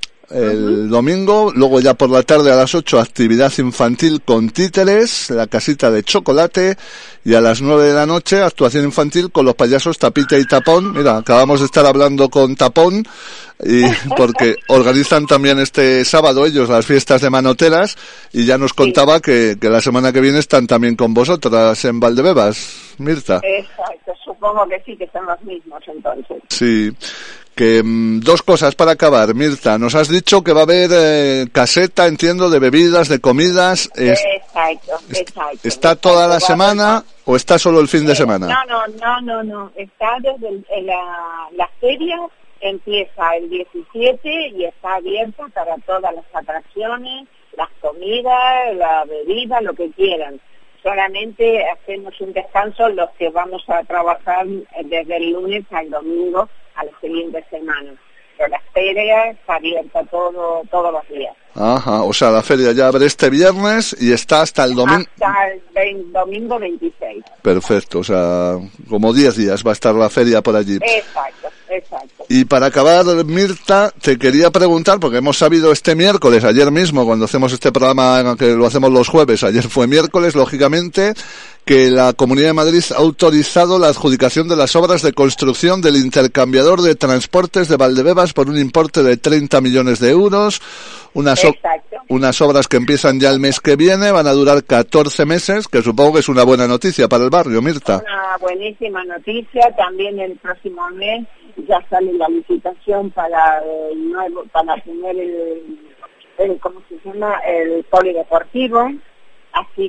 el uh-huh. domingo, luego ya por la tarde a las ocho actividad infantil con títeres, la casita de chocolate, y a las nueve de la noche actuación infantil con los payasos Tapita y Tapón. Mira, acabamos de estar hablando con Tapón, y porque organizan también este sábado ellos las fiestas de Manoteras, y ya nos contaba sí. que, que la semana que viene están también con vosotras en Valdebebas, Mirta. Exacto, supongo que sí, que son los mismos entonces. Sí. Que um, dos cosas para acabar, Mirta. Nos has dicho que va a haber eh, caseta, entiendo, de bebidas, de comidas. Es, exacto, exacto. ¿Está exacto. toda la semana o está solo el fin de semana? No, no, no, no, no. Está desde el, la, la feria empieza el diecisiete y está abierta para todas las atracciones, las comidas, la bebida, lo que quieran. Solamente hacemos un descanso los que vamos a trabajar desde el lunes al domingo a la siguiente semana. Pero la feria está abierta todo, todos los días. Ajá, o sea, la feria ya abre este viernes y está hasta el domingo. Hasta el veinte, domingo veintiséis. Perfecto, o sea, como diez días va a estar la feria por allí. Exacto, exacto. Y para acabar, Mirta, te quería preguntar, porque hemos sabido este miércoles, ayer mismo, cuando hacemos este programa, que lo hacemos los jueves, ayer fue miércoles, lógicamente, que la Comunidad de Madrid ha autorizado la adjudicación de las obras de construcción del intercambiador de transportes de Valdebebas por un importe de treinta millones de euros. Unas, o- unas obras que empiezan ya el mes que viene, van a durar catorce meses, que supongo que es una buena noticia para el barrio, Mirta. Una buenísima noticia. También el próximo mes ya sale la licitación para el nuevo, para tener el, el ¿cómo se llama? El polideportivo. Así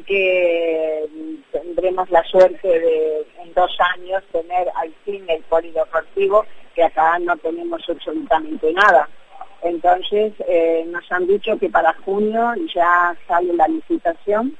que tendremos la suerte de en dos años tener al fin el polideportivo, que acá no tenemos absolutamente nada. Entonces eh, nos han dicho que para junio ya sale la licitación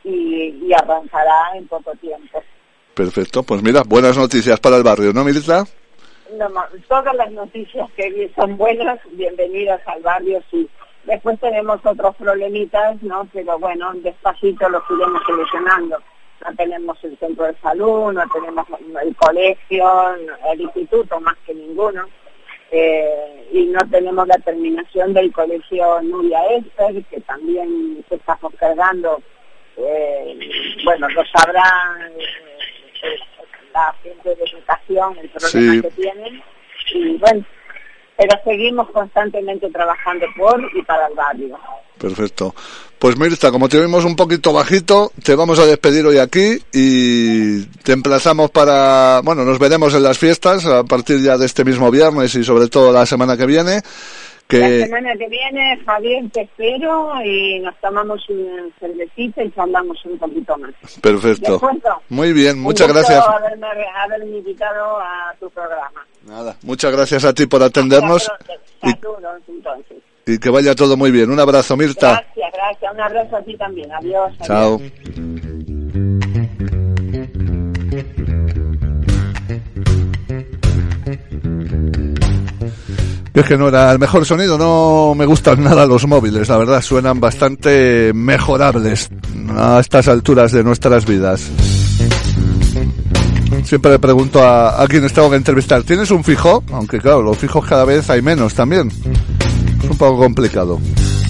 y, y arrancará en poco tiempo. Perfecto, pues mira, buenas noticias para el barrio, ¿no, Mirta? No, todas las noticias que son buenas, bienvenidas al barrio, sí. Después tenemos otros problemitas, ¿no? Pero bueno, despacito los iremos solucionando. No tenemos el centro de salud, no tenemos el colegio, el instituto más que ninguno. Eh, y no tenemos la terminación del colegio Nuria Esper, que también se está postergando. Eh, bueno, lo sabrá eh, la gente de educación, el problema sí. que tienen. Y bueno, pero seguimos constantemente trabajando por y para el barrio. Perfecto. Pues Mirta, como te vimos un poquito bajito, te vamos a despedir hoy aquí y te emplazamos para, bueno, nos veremos en las fiestas a partir ya de este mismo viernes y sobre todo la semana que viene. Que... La semana que viene, Javier, te espero y nos tomamos un cervecita y charlamos un poquito más. Perfecto. Muy bien, muchas un gusto gracias. Haberme, haberme invitado a tu programa. Nada, muchas gracias a ti por atendernos. Saludos, entonces. Y que vaya todo muy bien. Un abrazo, Mirta. Gracias, gracias. Un abrazo a ti también. Adiós. adiós. Chao. Es que no era el mejor sonido, no me gustan nada los móviles, la verdad, suenan bastante mejorables a estas alturas de nuestras vidas. Siempre le pregunto a, a quienes tengo que entrevistar, ¿tienes un fijo? Aunque claro, los fijos cada vez hay menos también. Es un poco complicado.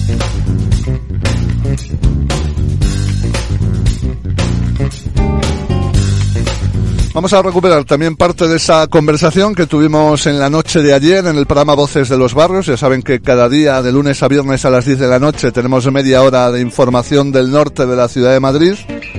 Vamos a recuperar también parte de esa conversación que tuvimos en la noche de ayer en el programa Voces de los Barrios. Ya saben que cada día, de lunes a viernes a las diez de la noche, tenemos media hora de información del norte de la ciudad de Madrid.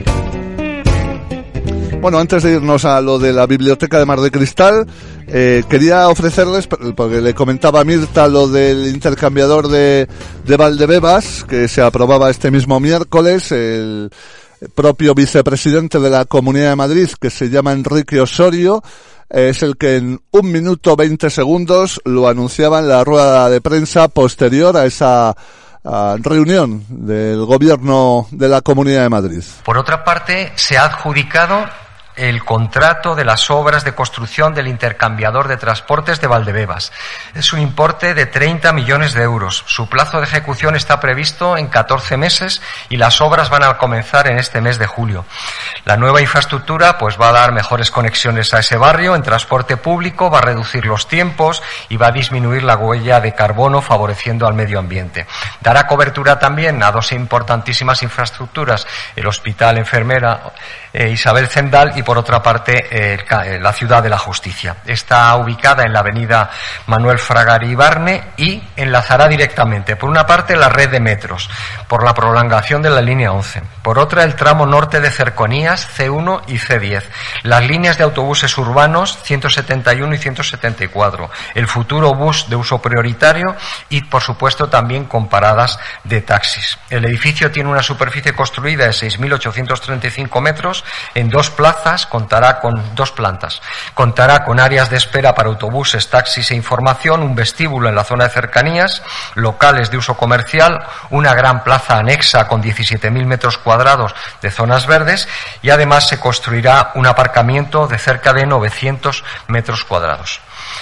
Bueno, antes de irnos a lo de la Biblioteca de Mar de Cristal, eh, quería ofrecerles, porque le comentaba a Mirta lo del intercambiador de, de Valdebebas, que se aprobaba este mismo miércoles, el propio vicepresidente de la Comunidad de Madrid, que se llama Enrique Osorio, es el que en un minuto veinte segundos lo anunciaba en la rueda de prensa posterior a esa a reunión del gobierno de la Comunidad de Madrid. Por otra parte, se ha adjudicado el contrato de las obras de construcción del intercambiador de transportes de Valdebebas. Es un importe de treinta millones de euros. Su plazo de ejecución está previsto en catorce meses y las obras van a comenzar en este mes de julio. La nueva infraestructura pues va a dar mejores conexiones a ese barrio en transporte público, va a reducir los tiempos y va a disminuir la huella de carbono, favoreciendo al medio ambiente. Dará cobertura también a dos importantísimas infraestructuras, el Hospital Enfermera eh, Isabel Zendal y por otra parte eh, la Ciudad de la Justicia. Está ubicada en la avenida Manuel Fraga Iribarne y enlazará directamente, por una parte, la red de metros, por la prolongación de la línea once, por otra el tramo norte de cercanías C uno y C diez, las líneas de autobuses urbanos ciento setenta y uno y ciento setenta y cuatro, el futuro bus de uso prioritario y, por supuesto, también con paradas de taxis. El edificio tiene una superficie construida de seis mil ochocientos treinta y cinco metros en dos plazas. Contará con dos plantas. Contará con áreas de espera para autobuses, taxis e información, un vestíbulo en la zona de cercanías, locales de uso comercial, una gran plaza anexa con diecisiete mil metros cuadrados de zonas verdes y además se construirá un aparcamiento de cerca de novecientos metros cuadrados.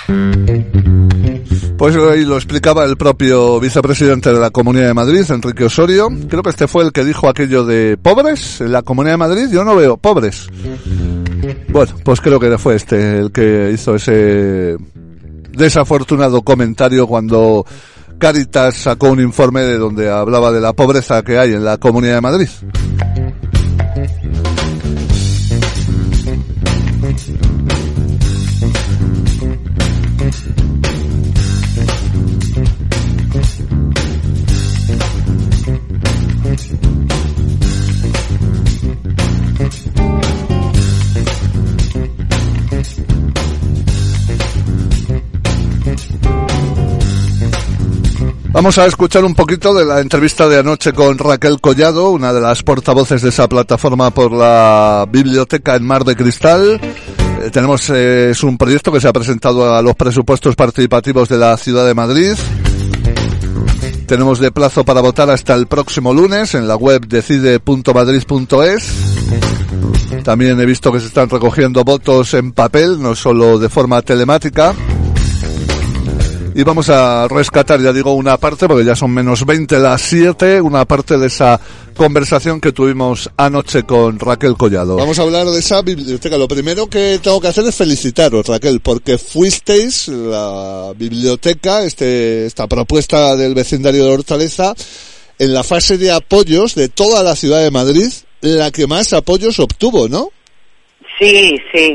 Pues ahí lo explicaba el propio vicepresidente de la Comunidad de Madrid, Enrique Osorio. Creo que este fue el que dijo aquello de pobres en la Comunidad de Madrid. Yo no veo pobres. Bueno, pues creo que fue este el que hizo ese desafortunado comentario cuando Cáritas sacó un informe de donde hablaba de la pobreza que hay en la Comunidad de Madrid. Vamos a escuchar un poquito de la entrevista de anoche con Raquel Collado, una de las portavoces de esa plataforma por la biblioteca en Mar de Cristal. Eh, tenemos, eh, es un proyecto que se ha presentado a los presupuestos participativos de la Ciudad de Madrid. Tenemos de plazo para votar hasta el próximo lunes en la web decide punto madrid punto es. También he visto que se están recogiendo votos en papel, no solo de forma telemática. Y vamos a rescatar, ya digo, una parte, porque ya son menos veinte las siete, una parte de esa conversación que tuvimos anoche con Raquel Collado. Vamos a hablar de esa biblioteca. Lo primero que tengo que hacer es felicitaros, Raquel, porque fuisteis la biblioteca, este, esta propuesta del vecindario de Hortaleza, en la fase de apoyos de toda la ciudad de Madrid, la que más apoyos obtuvo, ¿no? Sí, sí.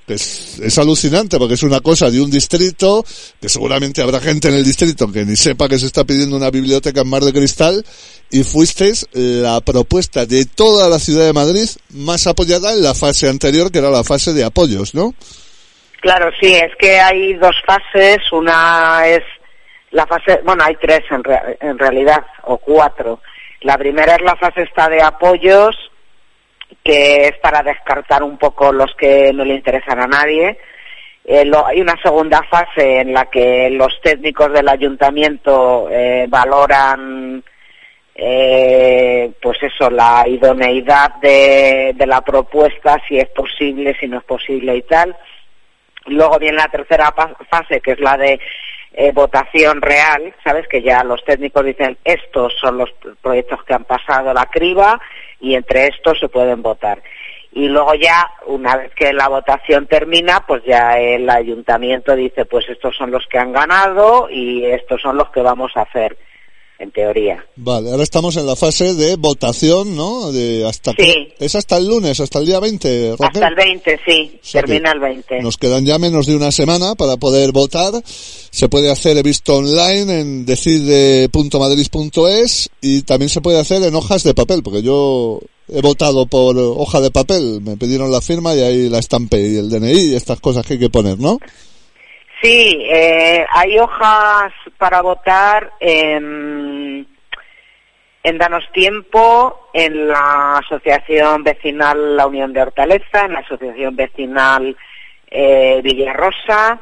que es, es alucinante porque es una cosa de un distrito, que seguramente habrá gente en el distrito que ni sepa que se está pidiendo una biblioteca en Mar de Cristal, y fuisteis la propuesta de toda la ciudad de Madrid más apoyada en la fase anterior, que era la fase de apoyos, ¿no? Claro, sí, es que hay dos fases, una es la fase, bueno, hay tres en, re, en realidad, o cuatro. La primera es la fase esta de apoyos, que es para descartar un poco los que no le interesan a nadie. Eh, lo, hay una segunda fase en la que los técnicos del ayuntamiento eh, valoran, eh, pues eso, la idoneidad de, de la propuesta, si es posible, si no es posible y tal. Luego viene la tercera fase, que es la de eh, votación real, ¿sabes? Que ya los técnicos dicen, estos son los proyectos que han pasado la criba y entre estos se pueden votar. Y luego ya, una vez que la votación termina, pues ya el ayuntamiento dice, pues estos son los que han ganado y estos son los que vamos a hacer, en teoría. Vale, ahora estamos en la fase de votación, ¿no? De hasta sí. Que, es hasta el lunes, hasta el día veinte, Raquel. Hasta el veinte, sí, o sea, termina el veinte. Nos quedan ya menos de una semana para poder votar. Se puede hacer, he visto online, en decide punto madrid punto es, y también se puede hacer en hojas de papel, porque yo he votado por hoja de papel, me pidieron la firma y ahí la estampé, y el D N I y estas cosas que hay que poner, ¿no? Sí, eh, hay hojas para votar en, en Danos Tiempo, en la Asociación Vecinal La Unión de Hortaleza, en la Asociación Vecinal eh, Villarrosa,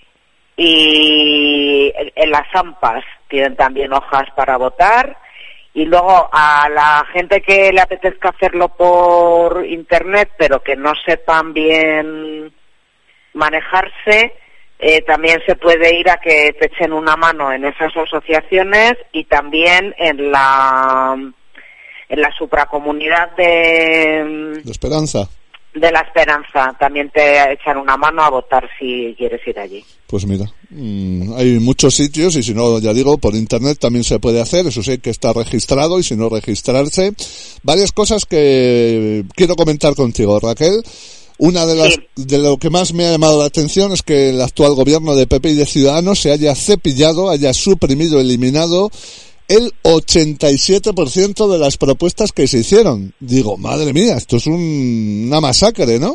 y en las AMPAs tienen también hojas para votar. Y luego a la gente que le apetezca hacerlo por internet, pero que no sepan bien manejarse, Eh, también se puede ir a que te echen una mano en esas asociaciones y también en la en la supracomunidad de, de Esperanza. De la Esperanza, también te echan una mano a votar si quieres ir allí. Pues mira, mmm, hay muchos sitios y si no, ya digo, por internet también se puede hacer, eso sí que está registrado y si no registrarse. Varias cosas que quiero comentar contigo, Raquel. Una de las, sí. de lo que más me ha llamado la atención es que el actual gobierno de P P y de Ciudadanos se haya cepillado, haya suprimido, eliminado el ochenta y siete por ciento de las propuestas que se hicieron. Digo, madre mía, esto es un, una masacre, ¿no?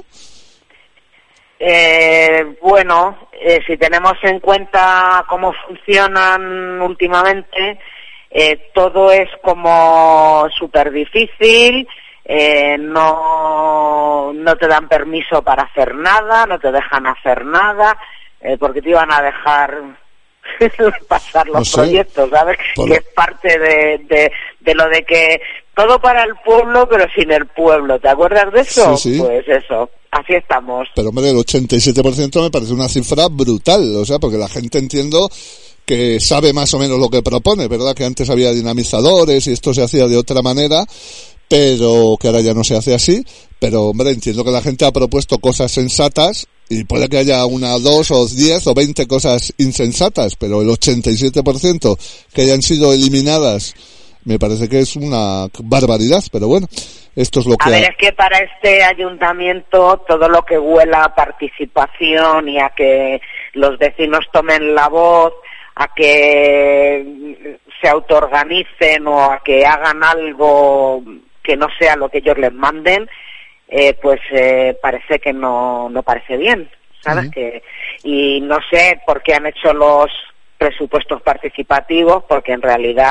Eh, bueno, eh, si tenemos en cuenta cómo funcionan últimamente, eh, todo es como súper difícil. Eh, no no te dan permiso para hacer nada, no te dejan hacer nada, eh, porque te iban a dejar pasar los no sé, proyectos, ¿sabes? Por... Que es parte de, de, de lo de que todo para el pueblo, pero sin el pueblo. ¿Te acuerdas de eso? Sí, sí. Pues eso, así estamos. Pero hombre, el ochenta y siete por ciento me parece una cifra brutal, o sea, porque la gente, entiendo que sabe más o menos lo que propone, ¿verdad? Que antes había dinamizadores y esto se hacía de otra manera, pero que ahora ya no se hace así. Pero hombre, entiendo que la gente ha propuesto cosas sensatas y puede que haya una, dos o diez o veinte cosas insensatas, pero el ochenta y siete por ciento que hayan sido eliminadas me parece que es una barbaridad, pero bueno, esto es lo que... A ver, ha... es que para este ayuntamiento todo lo que huela a participación y a que los vecinos tomen la voz, a que se autoorganicen o a que hagan algo que no sea lo que ellos les manden, eh, pues eh, parece que no no parece bien, ¿sabes? Uh-huh. Que y no sé por qué han hecho los presupuestos participativos, porque en realidad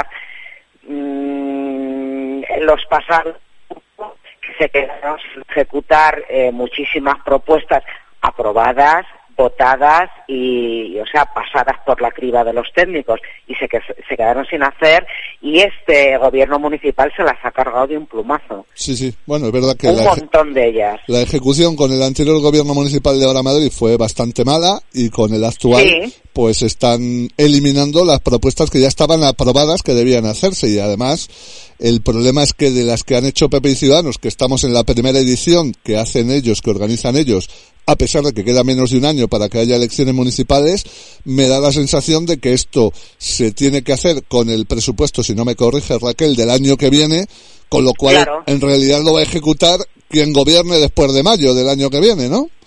mmm, los pasados que se quedaron sin ejecutar eh, muchísimas propuestas aprobadas, votadas y, o sea, pasadas por la criba de los técnicos y se, que, se quedaron sin hacer, y este gobierno municipal se las ha cargado de un plumazo. Sí, sí, bueno, es verdad que un la montón de ellas. La ejecución con el anterior gobierno municipal de ahora Madrid fue bastante mala y con el actual sí. pues están eliminando las propuestas que ya estaban aprobadas que debían hacerse, y además el problema es que de las que han hecho P P y Ciudadanos, que estamos en la primera edición que hacen ellos, que organizan ellos, a pesar de que queda menos de un año para que haya elecciones municipales, me da la sensación de que esto se tiene que hacer con el presupuesto, si no me corrige Raquel, del año que viene, con lo cual claro. en realidad lo va a ejecutar quien gobierne después de mayo del año que viene, ¿no?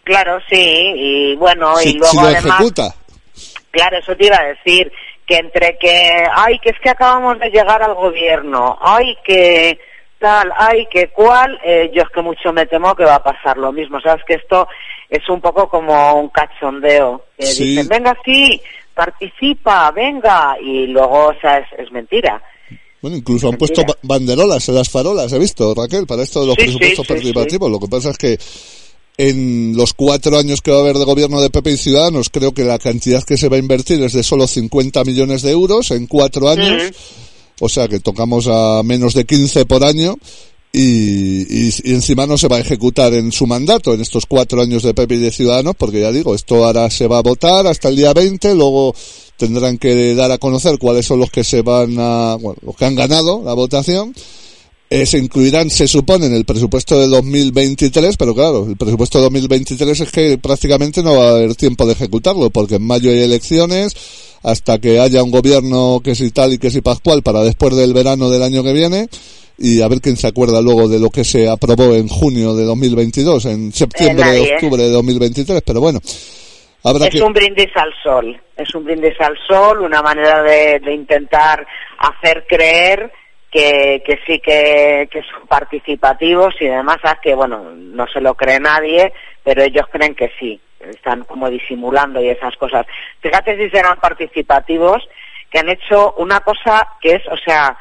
Claro, sí, y bueno, si, y luego si lo además... ejecuta. Claro, eso te iba a decir, que entre que, ay, que es que acabamos de llegar al gobierno, ay, que tal, ay, que cual, eh, yo es que mucho me temo que va a pasar lo mismo, sabes que esto es un poco como un cachondeo, que sí. dicen, venga, sí, participa, venga, y luego, o sea, es, es mentira. Bueno, incluso han puesto banderolas en las farolas, he visto, Raquel, para esto de los sí, presupuestos sí, participativos, sí, sí. Lo que pasa es que en los cuatro años que va a haber de gobierno de P P y Ciudadanos, creo que la cantidad que se va a invertir es de solo cincuenta millones de euros en cuatro años, mm. o sea que tocamos a menos de quince por año, y, y, y encima no se va a ejecutar en su mandato, en estos cuatro años de P P y de Ciudadanos, porque ya digo, esto ahora se va a votar hasta el día veinte, luego tendrán que dar a conocer cuáles son los que se van a, bueno, los que han ganado la votación. Eh, se incluirán, se supone, en el presupuesto de dos mil veintitrés, pero claro, el presupuesto de dos mil veintitrés es que prácticamente no va a haber tiempo de ejecutarlo, porque en mayo hay elecciones, hasta que haya un gobierno que si tal y que si pascual para después del verano del año que viene, y a ver quién se acuerda luego de lo que se aprobó en junio de dos mil veintidós, en septiembre, eh, octubre de dos mil veintitrés, pero bueno. Habrá es que... un brindis al sol, es un brindis al sol, una manera de, de intentar hacer creer que, que sí que, que son participativos y demás, ¿sabes? Que bueno, no se lo cree nadie, pero ellos creen que sí, están como disimulando y esas cosas. Fíjate si serán participativos, que han hecho una cosa que es, o sea,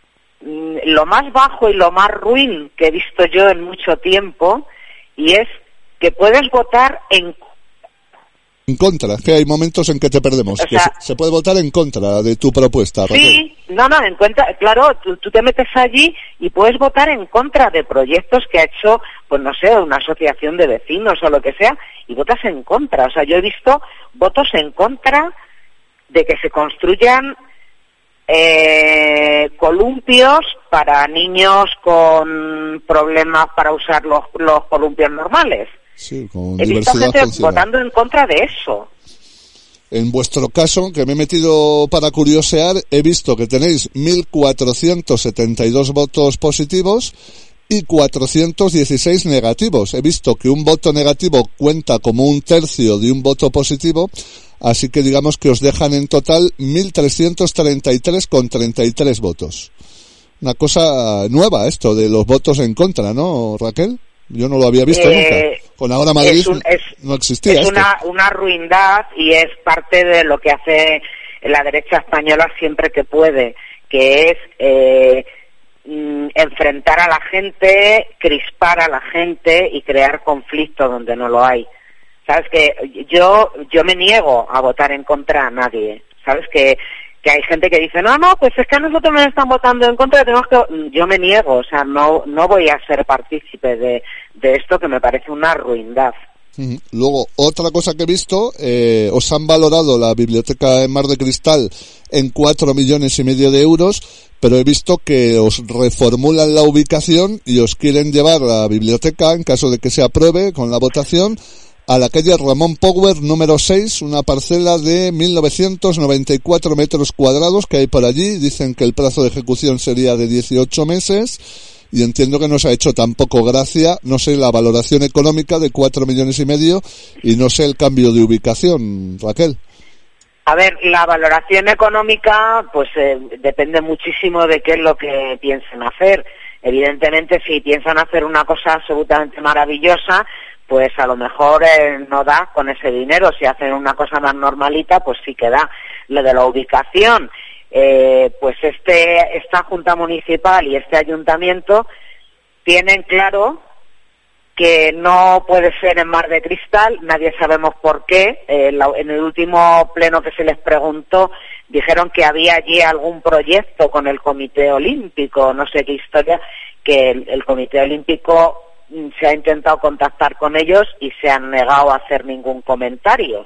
lo más bajo y lo más ruin que he visto yo en mucho tiempo, y es que puedes votar en En contra, que hay momentos en que te perdemos, o que sea, se, se puede votar en contra de tu propuesta. Sí, Raquel. no, no, en cuenta, claro, tú, tú te metes allí y puedes votar en contra de proyectos que ha hecho, pues no sé, una asociación de vecinos o lo que sea, y votas en contra. O sea, yo he visto votos en contra de que se construyan eh, columpios para niños con problemas para usar los, los columpios normales. Sí, con he visto gente funcional. Votando en contra de eso. En vuestro caso, que me he metido para curiosear, he visto que tenéis mil cuatrocientos setenta y dos votos positivos y cuatrocientos dieciséis negativos. He visto que un voto negativo cuenta como un tercio de un voto positivo, así que digamos que os dejan en total mil trescientos treinta y tres con treinta y tres votos. Una cosa nueva esto de los votos en contra, ¿no, Raquel? Yo no lo había visto eh, nunca. Con Ahora Madrid es un, es, no existía. Es una, una ruindad y es parte de lo que hace la derecha española siempre que puede, que es eh, mm, enfrentar a la gente, crispar a la gente y crear conflicto donde no lo hay. Sabes que yo yo me niego a votar en contra a nadie. Sabes que que hay gente que dice, no, no, pues es que a nosotros nos están votando en contra, tenemos que... Yo me niego, o sea, no no voy a ser partícipe de, de esto que me parece una ruindad. Uh-huh. Luego, otra cosa que he visto, eh, os han valorado la biblioteca en Mar de Cristal en cuatro millones y medio de euros, pero he visto que os reformulan la ubicación y os quieren llevar la biblioteca, en caso de que se apruebe con la votación, a la calle Ramón Power número seis, una parcela de mil novecientos noventa y cuatro metros cuadrados que hay por allí. Dicen que el plazo de ejecución sería de dieciocho meses y entiendo que no os ha hecho tampoco gracia, no sé, la valoración económica de cuatro millones y medio y no sé el cambio de ubicación, Raquel. A ver, la valoración económica pues eh, depende muchísimo de qué es lo que piensen hacer. Evidentemente, si piensan hacer una cosa absolutamente maravillosa, pues a lo mejor eh, no da con ese dinero. Si hacen una cosa más normalita, pues sí que da. Lo de la ubicación, eh, pues este esta Junta Municipal y este Ayuntamiento tienen claro que no puede ser en Mar de Cristal, nadie sabemos por qué. Eh, la, en el último pleno que se les preguntó, dijeron que había allí algún proyecto con el Comité Olímpico, no sé qué historia, que el, el Comité Olímpico se ha intentado contactar con ellos y se han negado a hacer ningún comentario.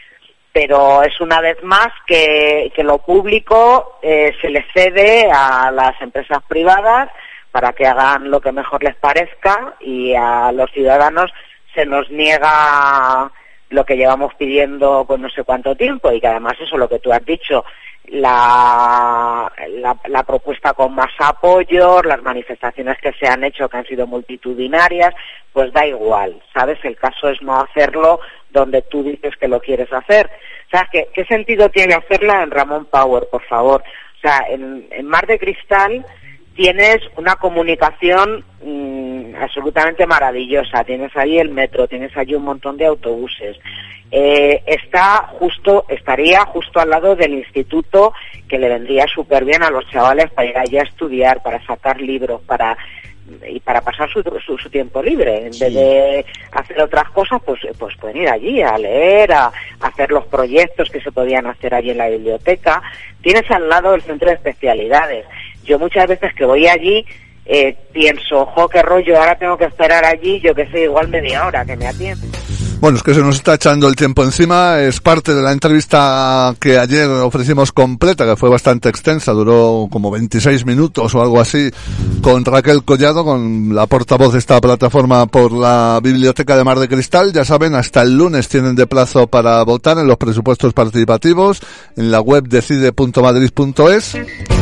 Pero es una vez más que, que lo público eh, se le cede a las empresas privadas para que hagan lo que mejor les parezca y a los ciudadanos se nos niega lo que llevamos pidiendo pues no sé cuánto tiempo, y que además eso, lo que tú has dicho, la, la, la propuesta con más apoyos, las manifestaciones que se han hecho, que han sido multitudinarias, pues da igual, ¿sabes? El caso es no hacerlo donde tú dices que lo quieres hacer. O sea, ¿qué, qué sentido tiene hacerla en Ramón Power, por favor? O sea, en, en Mar de Cristal tienes una comunicación mmm, absolutamente maravillosa, tienes ahí el metro, tienes allí un montón de autobuses. Eh, está justo, estaría justo al lado del instituto, que le vendría súper bien a los chavales para ir allí a estudiar, para sacar libros, para y para pasar su, su, su tiempo libre. En sí. vez de hacer otras cosas, pues pues pueden ir allí a leer, a, a hacer los proyectos que se podían hacer allí en la biblioteca. Tienes al lado el centro de especialidades. Yo muchas veces que voy allí eh, pienso, ojo, qué rollo, ahora tengo que esperar allí, yo que sé, igual media hora que me atienden. Bueno, es que se nos está echando el tiempo encima. Es parte de la entrevista que ayer ofrecimos completa, que fue bastante extensa, duró como veintiséis minutos o algo así, con Raquel Collado, con la portavoz de esta plataforma por la Biblioteca de Mar de Cristal. Ya saben, hasta el lunes tienen de plazo para votar en los presupuestos participativos en la web decide punto madrid punto es.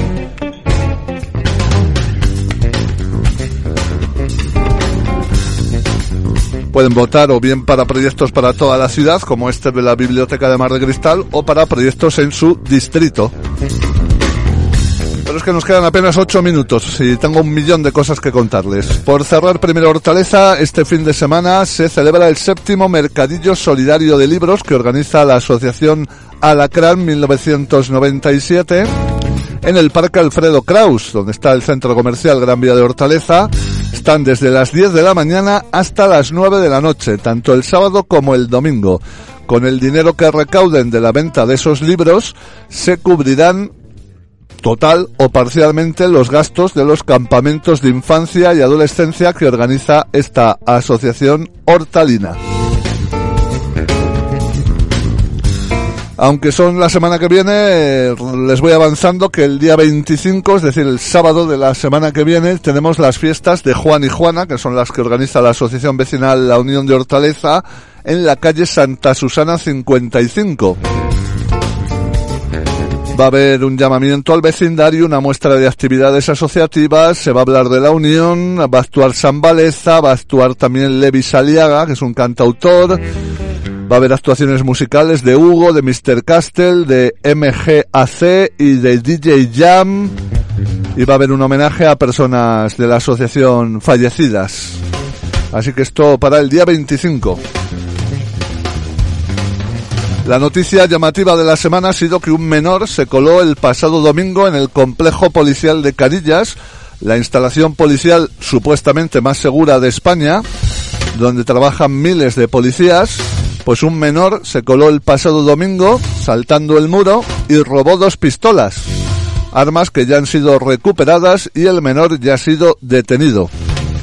Pueden votar o bien para proyectos para toda la ciudad, como este de la Biblioteca de Mar de Cristal, o para proyectos en su distrito. Pero es que nos quedan apenas ocho minutos y tengo un millón de cosas que contarles. Por cerrar primero Hortaleza, este fin de semana se celebra el séptimo Mercadillo Solidario de Libros que organiza la Asociación Alacrán mil novecientos noventa y siete en el Parque Alfredo Kraus, donde está el centro comercial Gran Vía de Hortaleza. Están desde las diez de la mañana hasta las nueve de la noche, tanto el sábado como el domingo. Con el dinero que recauden de la venta de esos libros, se cubrirán total o parcialmente los gastos de los campamentos de infancia y adolescencia que organiza esta asociación hortalina. Aunque son la semana que viene, les voy avanzando que el día veinticinco, es decir, el sábado de la semana que viene, tenemos las fiestas de Juan y Juana, que son las que organiza la Asociación Vecinal La Unión de Hortaleza, en la calle Santa Susana cincuenta y cinco. Va a haber un llamamiento al vecindario, una muestra de actividades asociativas, se va a hablar de la Unión, va a actuar San Valeza, va a actuar también Levi Saliaga, que es un cantautor. Va a haber actuaciones musicales de Hugo, de mister Castle, de M G A C y de D J Jam. Y va a haber un homenaje a personas de la asociación fallecidas. Así que esto para el día veinticinco. La noticia llamativa de la semana ha sido que un menor se coló el pasado domingo en el complejo policial de Carillas, la instalación policial supuestamente más segura de España, donde trabajan miles de policías. Pues un menor se coló el pasado domingo saltando el muro y robó dos pistolas, armas que ya han sido recuperadas y el menor ya ha sido detenido.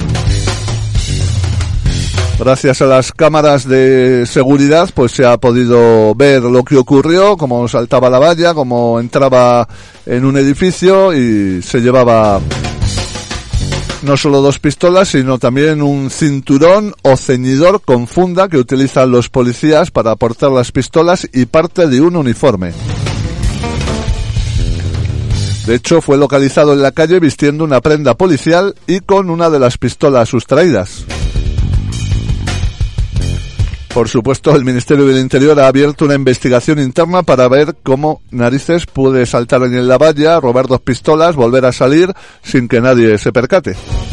Gracias a las cámaras de seguridad pues se ha podido ver lo que ocurrió, cómo saltaba la valla, cómo entraba en un edificio y se llevaba no solo dos pistolas, sino también un cinturón o ceñidor con funda que utilizan los policías para portar las pistolas y parte de un uniforme. De hecho, fue localizado en la calle vistiendo una prenda policial y con una de las pistolas sustraídas. Por supuesto, el Ministerio del Interior ha abierto una investigación interna para ver cómo narices puede saltar en la valla, robar dos pistolas, volver a salir sin que nadie se percate.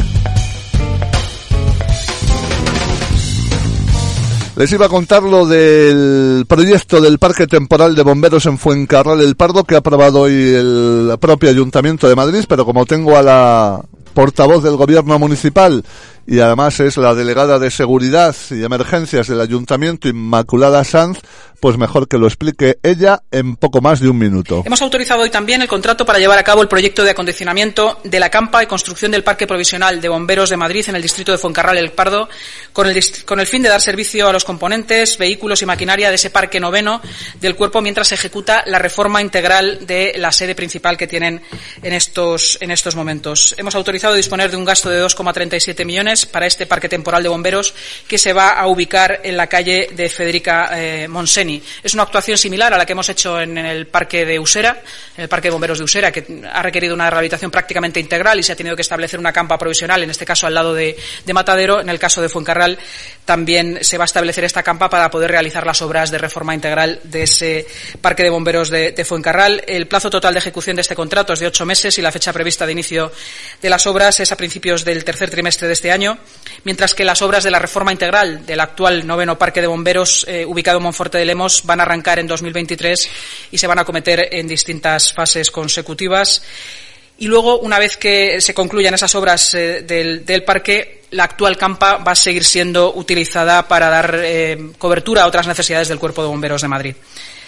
Les iba a contar lo del proyecto del Parque Temporal de Bomberos en Fuencarral el Pardo que ha aprobado hoy el propio Ayuntamiento de Madrid, pero como tengo a la portavoz del Gobierno Municipal y además es la delegada de Seguridad y Emergencias del Ayuntamiento, Inmaculada Sanz, pues mejor que lo explique ella en poco más de un minuto. Hemos autorizado hoy también el contrato para llevar a cabo el proyecto de acondicionamiento de la campa y construcción del Parque Provisional de Bomberos de Madrid en el distrito de Fuencarral el Pardo, con el, con el fin de dar servicio a los componentes, vehículos y maquinaria de ese parque noveno del cuerpo mientras se ejecuta la reforma integral de la sede principal que tienen en estos, en estos momentos. Hemos autorizado disponer de un gasto de dos coma treinta y siete millones actuaciones para este parque temporal de bomberos que se va a ubicar en la calle de Federica eh, Monseni. Es una actuación similar a la que hemos hecho en, en el parque de Usera, en el parque de bomberos de Usera, que ha requerido una rehabilitación prácticamente integral y se ha tenido que establecer una campa provisional, en este caso al lado de, de Matadero. En el caso de Fuencarral también se va a establecer esta campa para poder realizar las obras de reforma integral de ese parque de bomberos de, de Fuencarral. El plazo total de ejecución de este contrato es de ocho meses y la fecha prevista de inicio de las obras es a principios del tercer trimestre de este año, mientras que las obras de la reforma integral del actual noveno parque de bomberos eh, ubicado en Monforte de Lemos van a arrancar en dos mil veintitrés y se van a acometer en distintas fases consecutivas. Y luego, una vez que se concluyan esas obras eh, del, del parque, la actual campa va a seguir siendo utilizada para dar eh, cobertura a otras necesidades del Cuerpo de Bomberos de Madrid.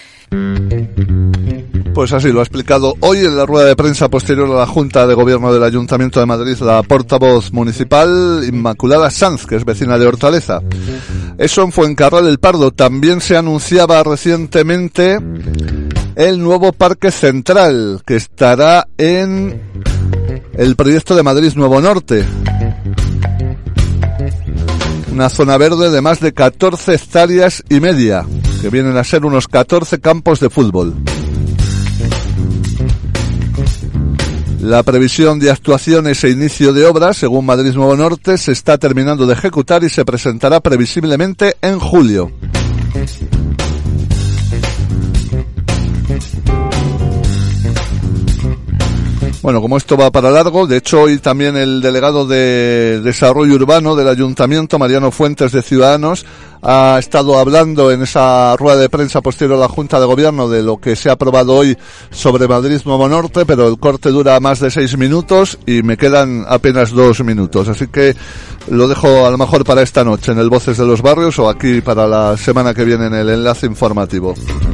Pues así lo ha explicado hoy en la rueda de prensa posterior a la Junta de Gobierno del Ayuntamiento de Madrid la portavoz municipal Inmaculada Sanz, que es vecina de Hortaleza. Eso en Fuencarral el Pardo. También se anunciaba recientemente el nuevo Parque Central, que estará en el proyecto de Madrid Nuevo Norte. Una zona verde de más de catorce hectáreas y media, que vienen a ser unos catorce campos de fútbol. La previsión de actuaciones e inicio de obras, según Madrid Nuevo Norte, se está terminando de ejecutar y se presentará previsiblemente en julio. Bueno, como esto va para largo, de hecho hoy también el delegado de Desarrollo Urbano del Ayuntamiento, Mariano Fuentes de Ciudadanos, ha estado hablando en esa rueda de prensa posterior a la Junta de Gobierno de lo que se ha aprobado hoy sobre Madrid Nuevo Norte, pero el corte dura más de seis minutos y me quedan apenas dos minutos, así que lo dejo a lo mejor para esta noche en el Voces de los Barrios o aquí para la semana que viene en el enlace informativo.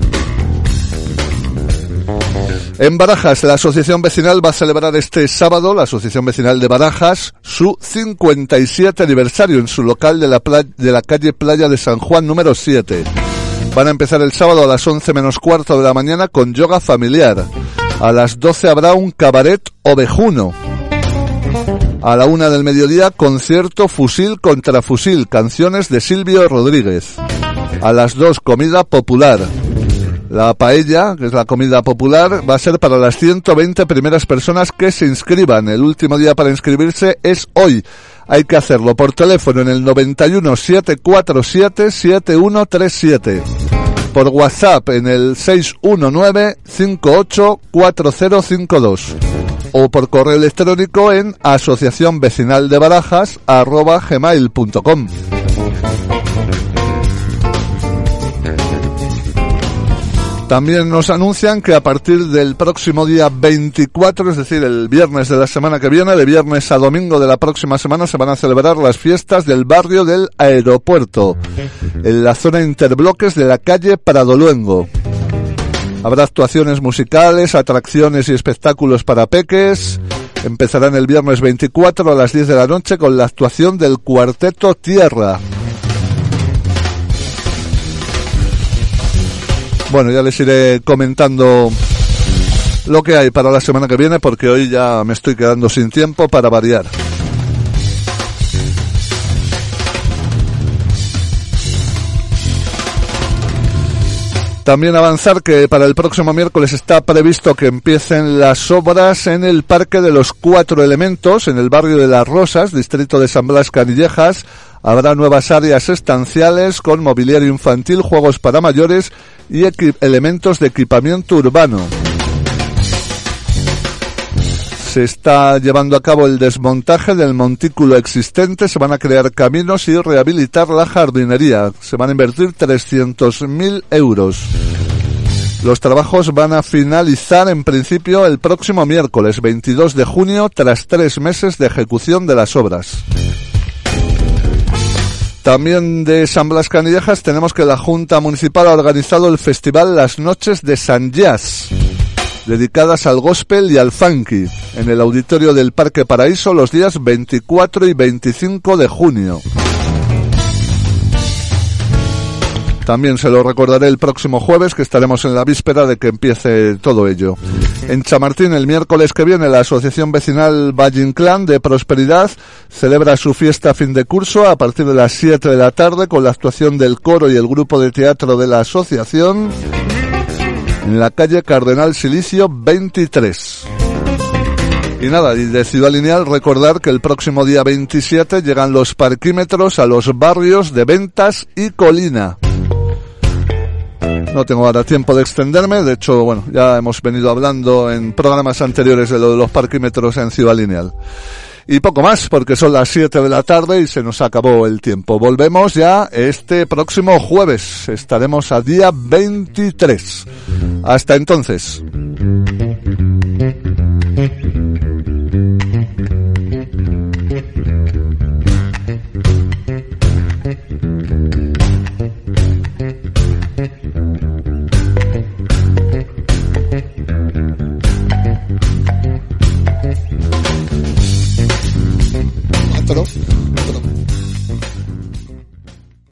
En Barajas, la Asociación Vecinal va a celebrar este sábado, la Asociación Vecinal de Barajas, su cincuenta y siete aniversario en su local de la, playa, de la calle Playa de San Juan número siete. Van a empezar el sábado a las once menos cuarto de la mañana con yoga familiar. A las doce habrá un cabaret ovejuno. A la una del mediodía, concierto fusil contra fusil, canciones de Silvio Rodríguez. A las dos, comida popular. La paella, que es la comida popular, va a ser para las ciento veinte primeras personas que se inscriban. El último día para inscribirse es hoy. Hay que hacerlo por teléfono en el noventa y uno, setecientos cuarenta y siete, setenta y uno treinta y siete. Por WhatsApp en el seis uno nueve, cinco ocho cuatro cero cinco dos. O por correo electrónico en asociación vecinal de barajas arroba gmail punto com. También nos anuncian que a partir del próximo día veinticuatro, es decir, el viernes de la semana que viene, de viernes a domingo de la próxima semana, se van a celebrar las fiestas del barrio del Aeropuerto, en la zona interbloques de la calle Pradoluengo. Habrá actuaciones musicales, atracciones y espectáculos para peques. Empezarán el viernes veinticuatro a las diez de la noche con la actuación del Cuarteto Tierra. Bueno, ya les iré comentando lo que hay para la semana que viene, porque hoy ya me estoy quedando sin tiempo para variar. También avanzar que para el próximo miércoles está previsto que empiecen las obras en el Parque de los Cuatro Elementos, en el barrio de Las Rosas, distrito de San Blas Canillejas. Habrá nuevas áreas estanciales con mobiliario infantil, juegos para mayores y equi- elementos de equipamiento urbano. Se está llevando a cabo el desmontaje del montículo existente, se van a crear caminos y rehabilitar la jardinería. Se van a invertir trescientos mil euros. Los trabajos van a finalizar en principio el próximo miércoles veintidós de junio, tras tres meses de ejecución de las obras. También de San Blas Canillejas tenemos que la Junta Municipal ha organizado el festival Las Noches de San Jazz, dedicadas al gospel y al funky, en el auditorio del Parque Paraíso los días veinticuatro y veinticinco de junio. También se lo recordaré el próximo jueves, que estaremos en la víspera de que empiece todo ello. En Chamartín, el miércoles que viene, la Asociación Vecinal Valle Inclán de Prosperidad celebra su fiesta fin de curso a partir de las siete de la tarde con la actuación del coro y el grupo de teatro de la asociación en la calle Cardenal Silicio veintitrés. Y nada, y de Ciudad Lineal recordar que el próximo día veintisiete llegan los parquímetros a los barrios de Ventas y Colina. No tengo ahora tiempo de extenderme, de hecho, bueno, ya hemos venido hablando en programas anteriores de lo de los parquímetros en Ciudad Lineal. Y poco más, porque son las siete de la tarde y se nos acabó el tiempo. Volvemos ya este próximo jueves, estaremos a día veintitrés. Hasta entonces.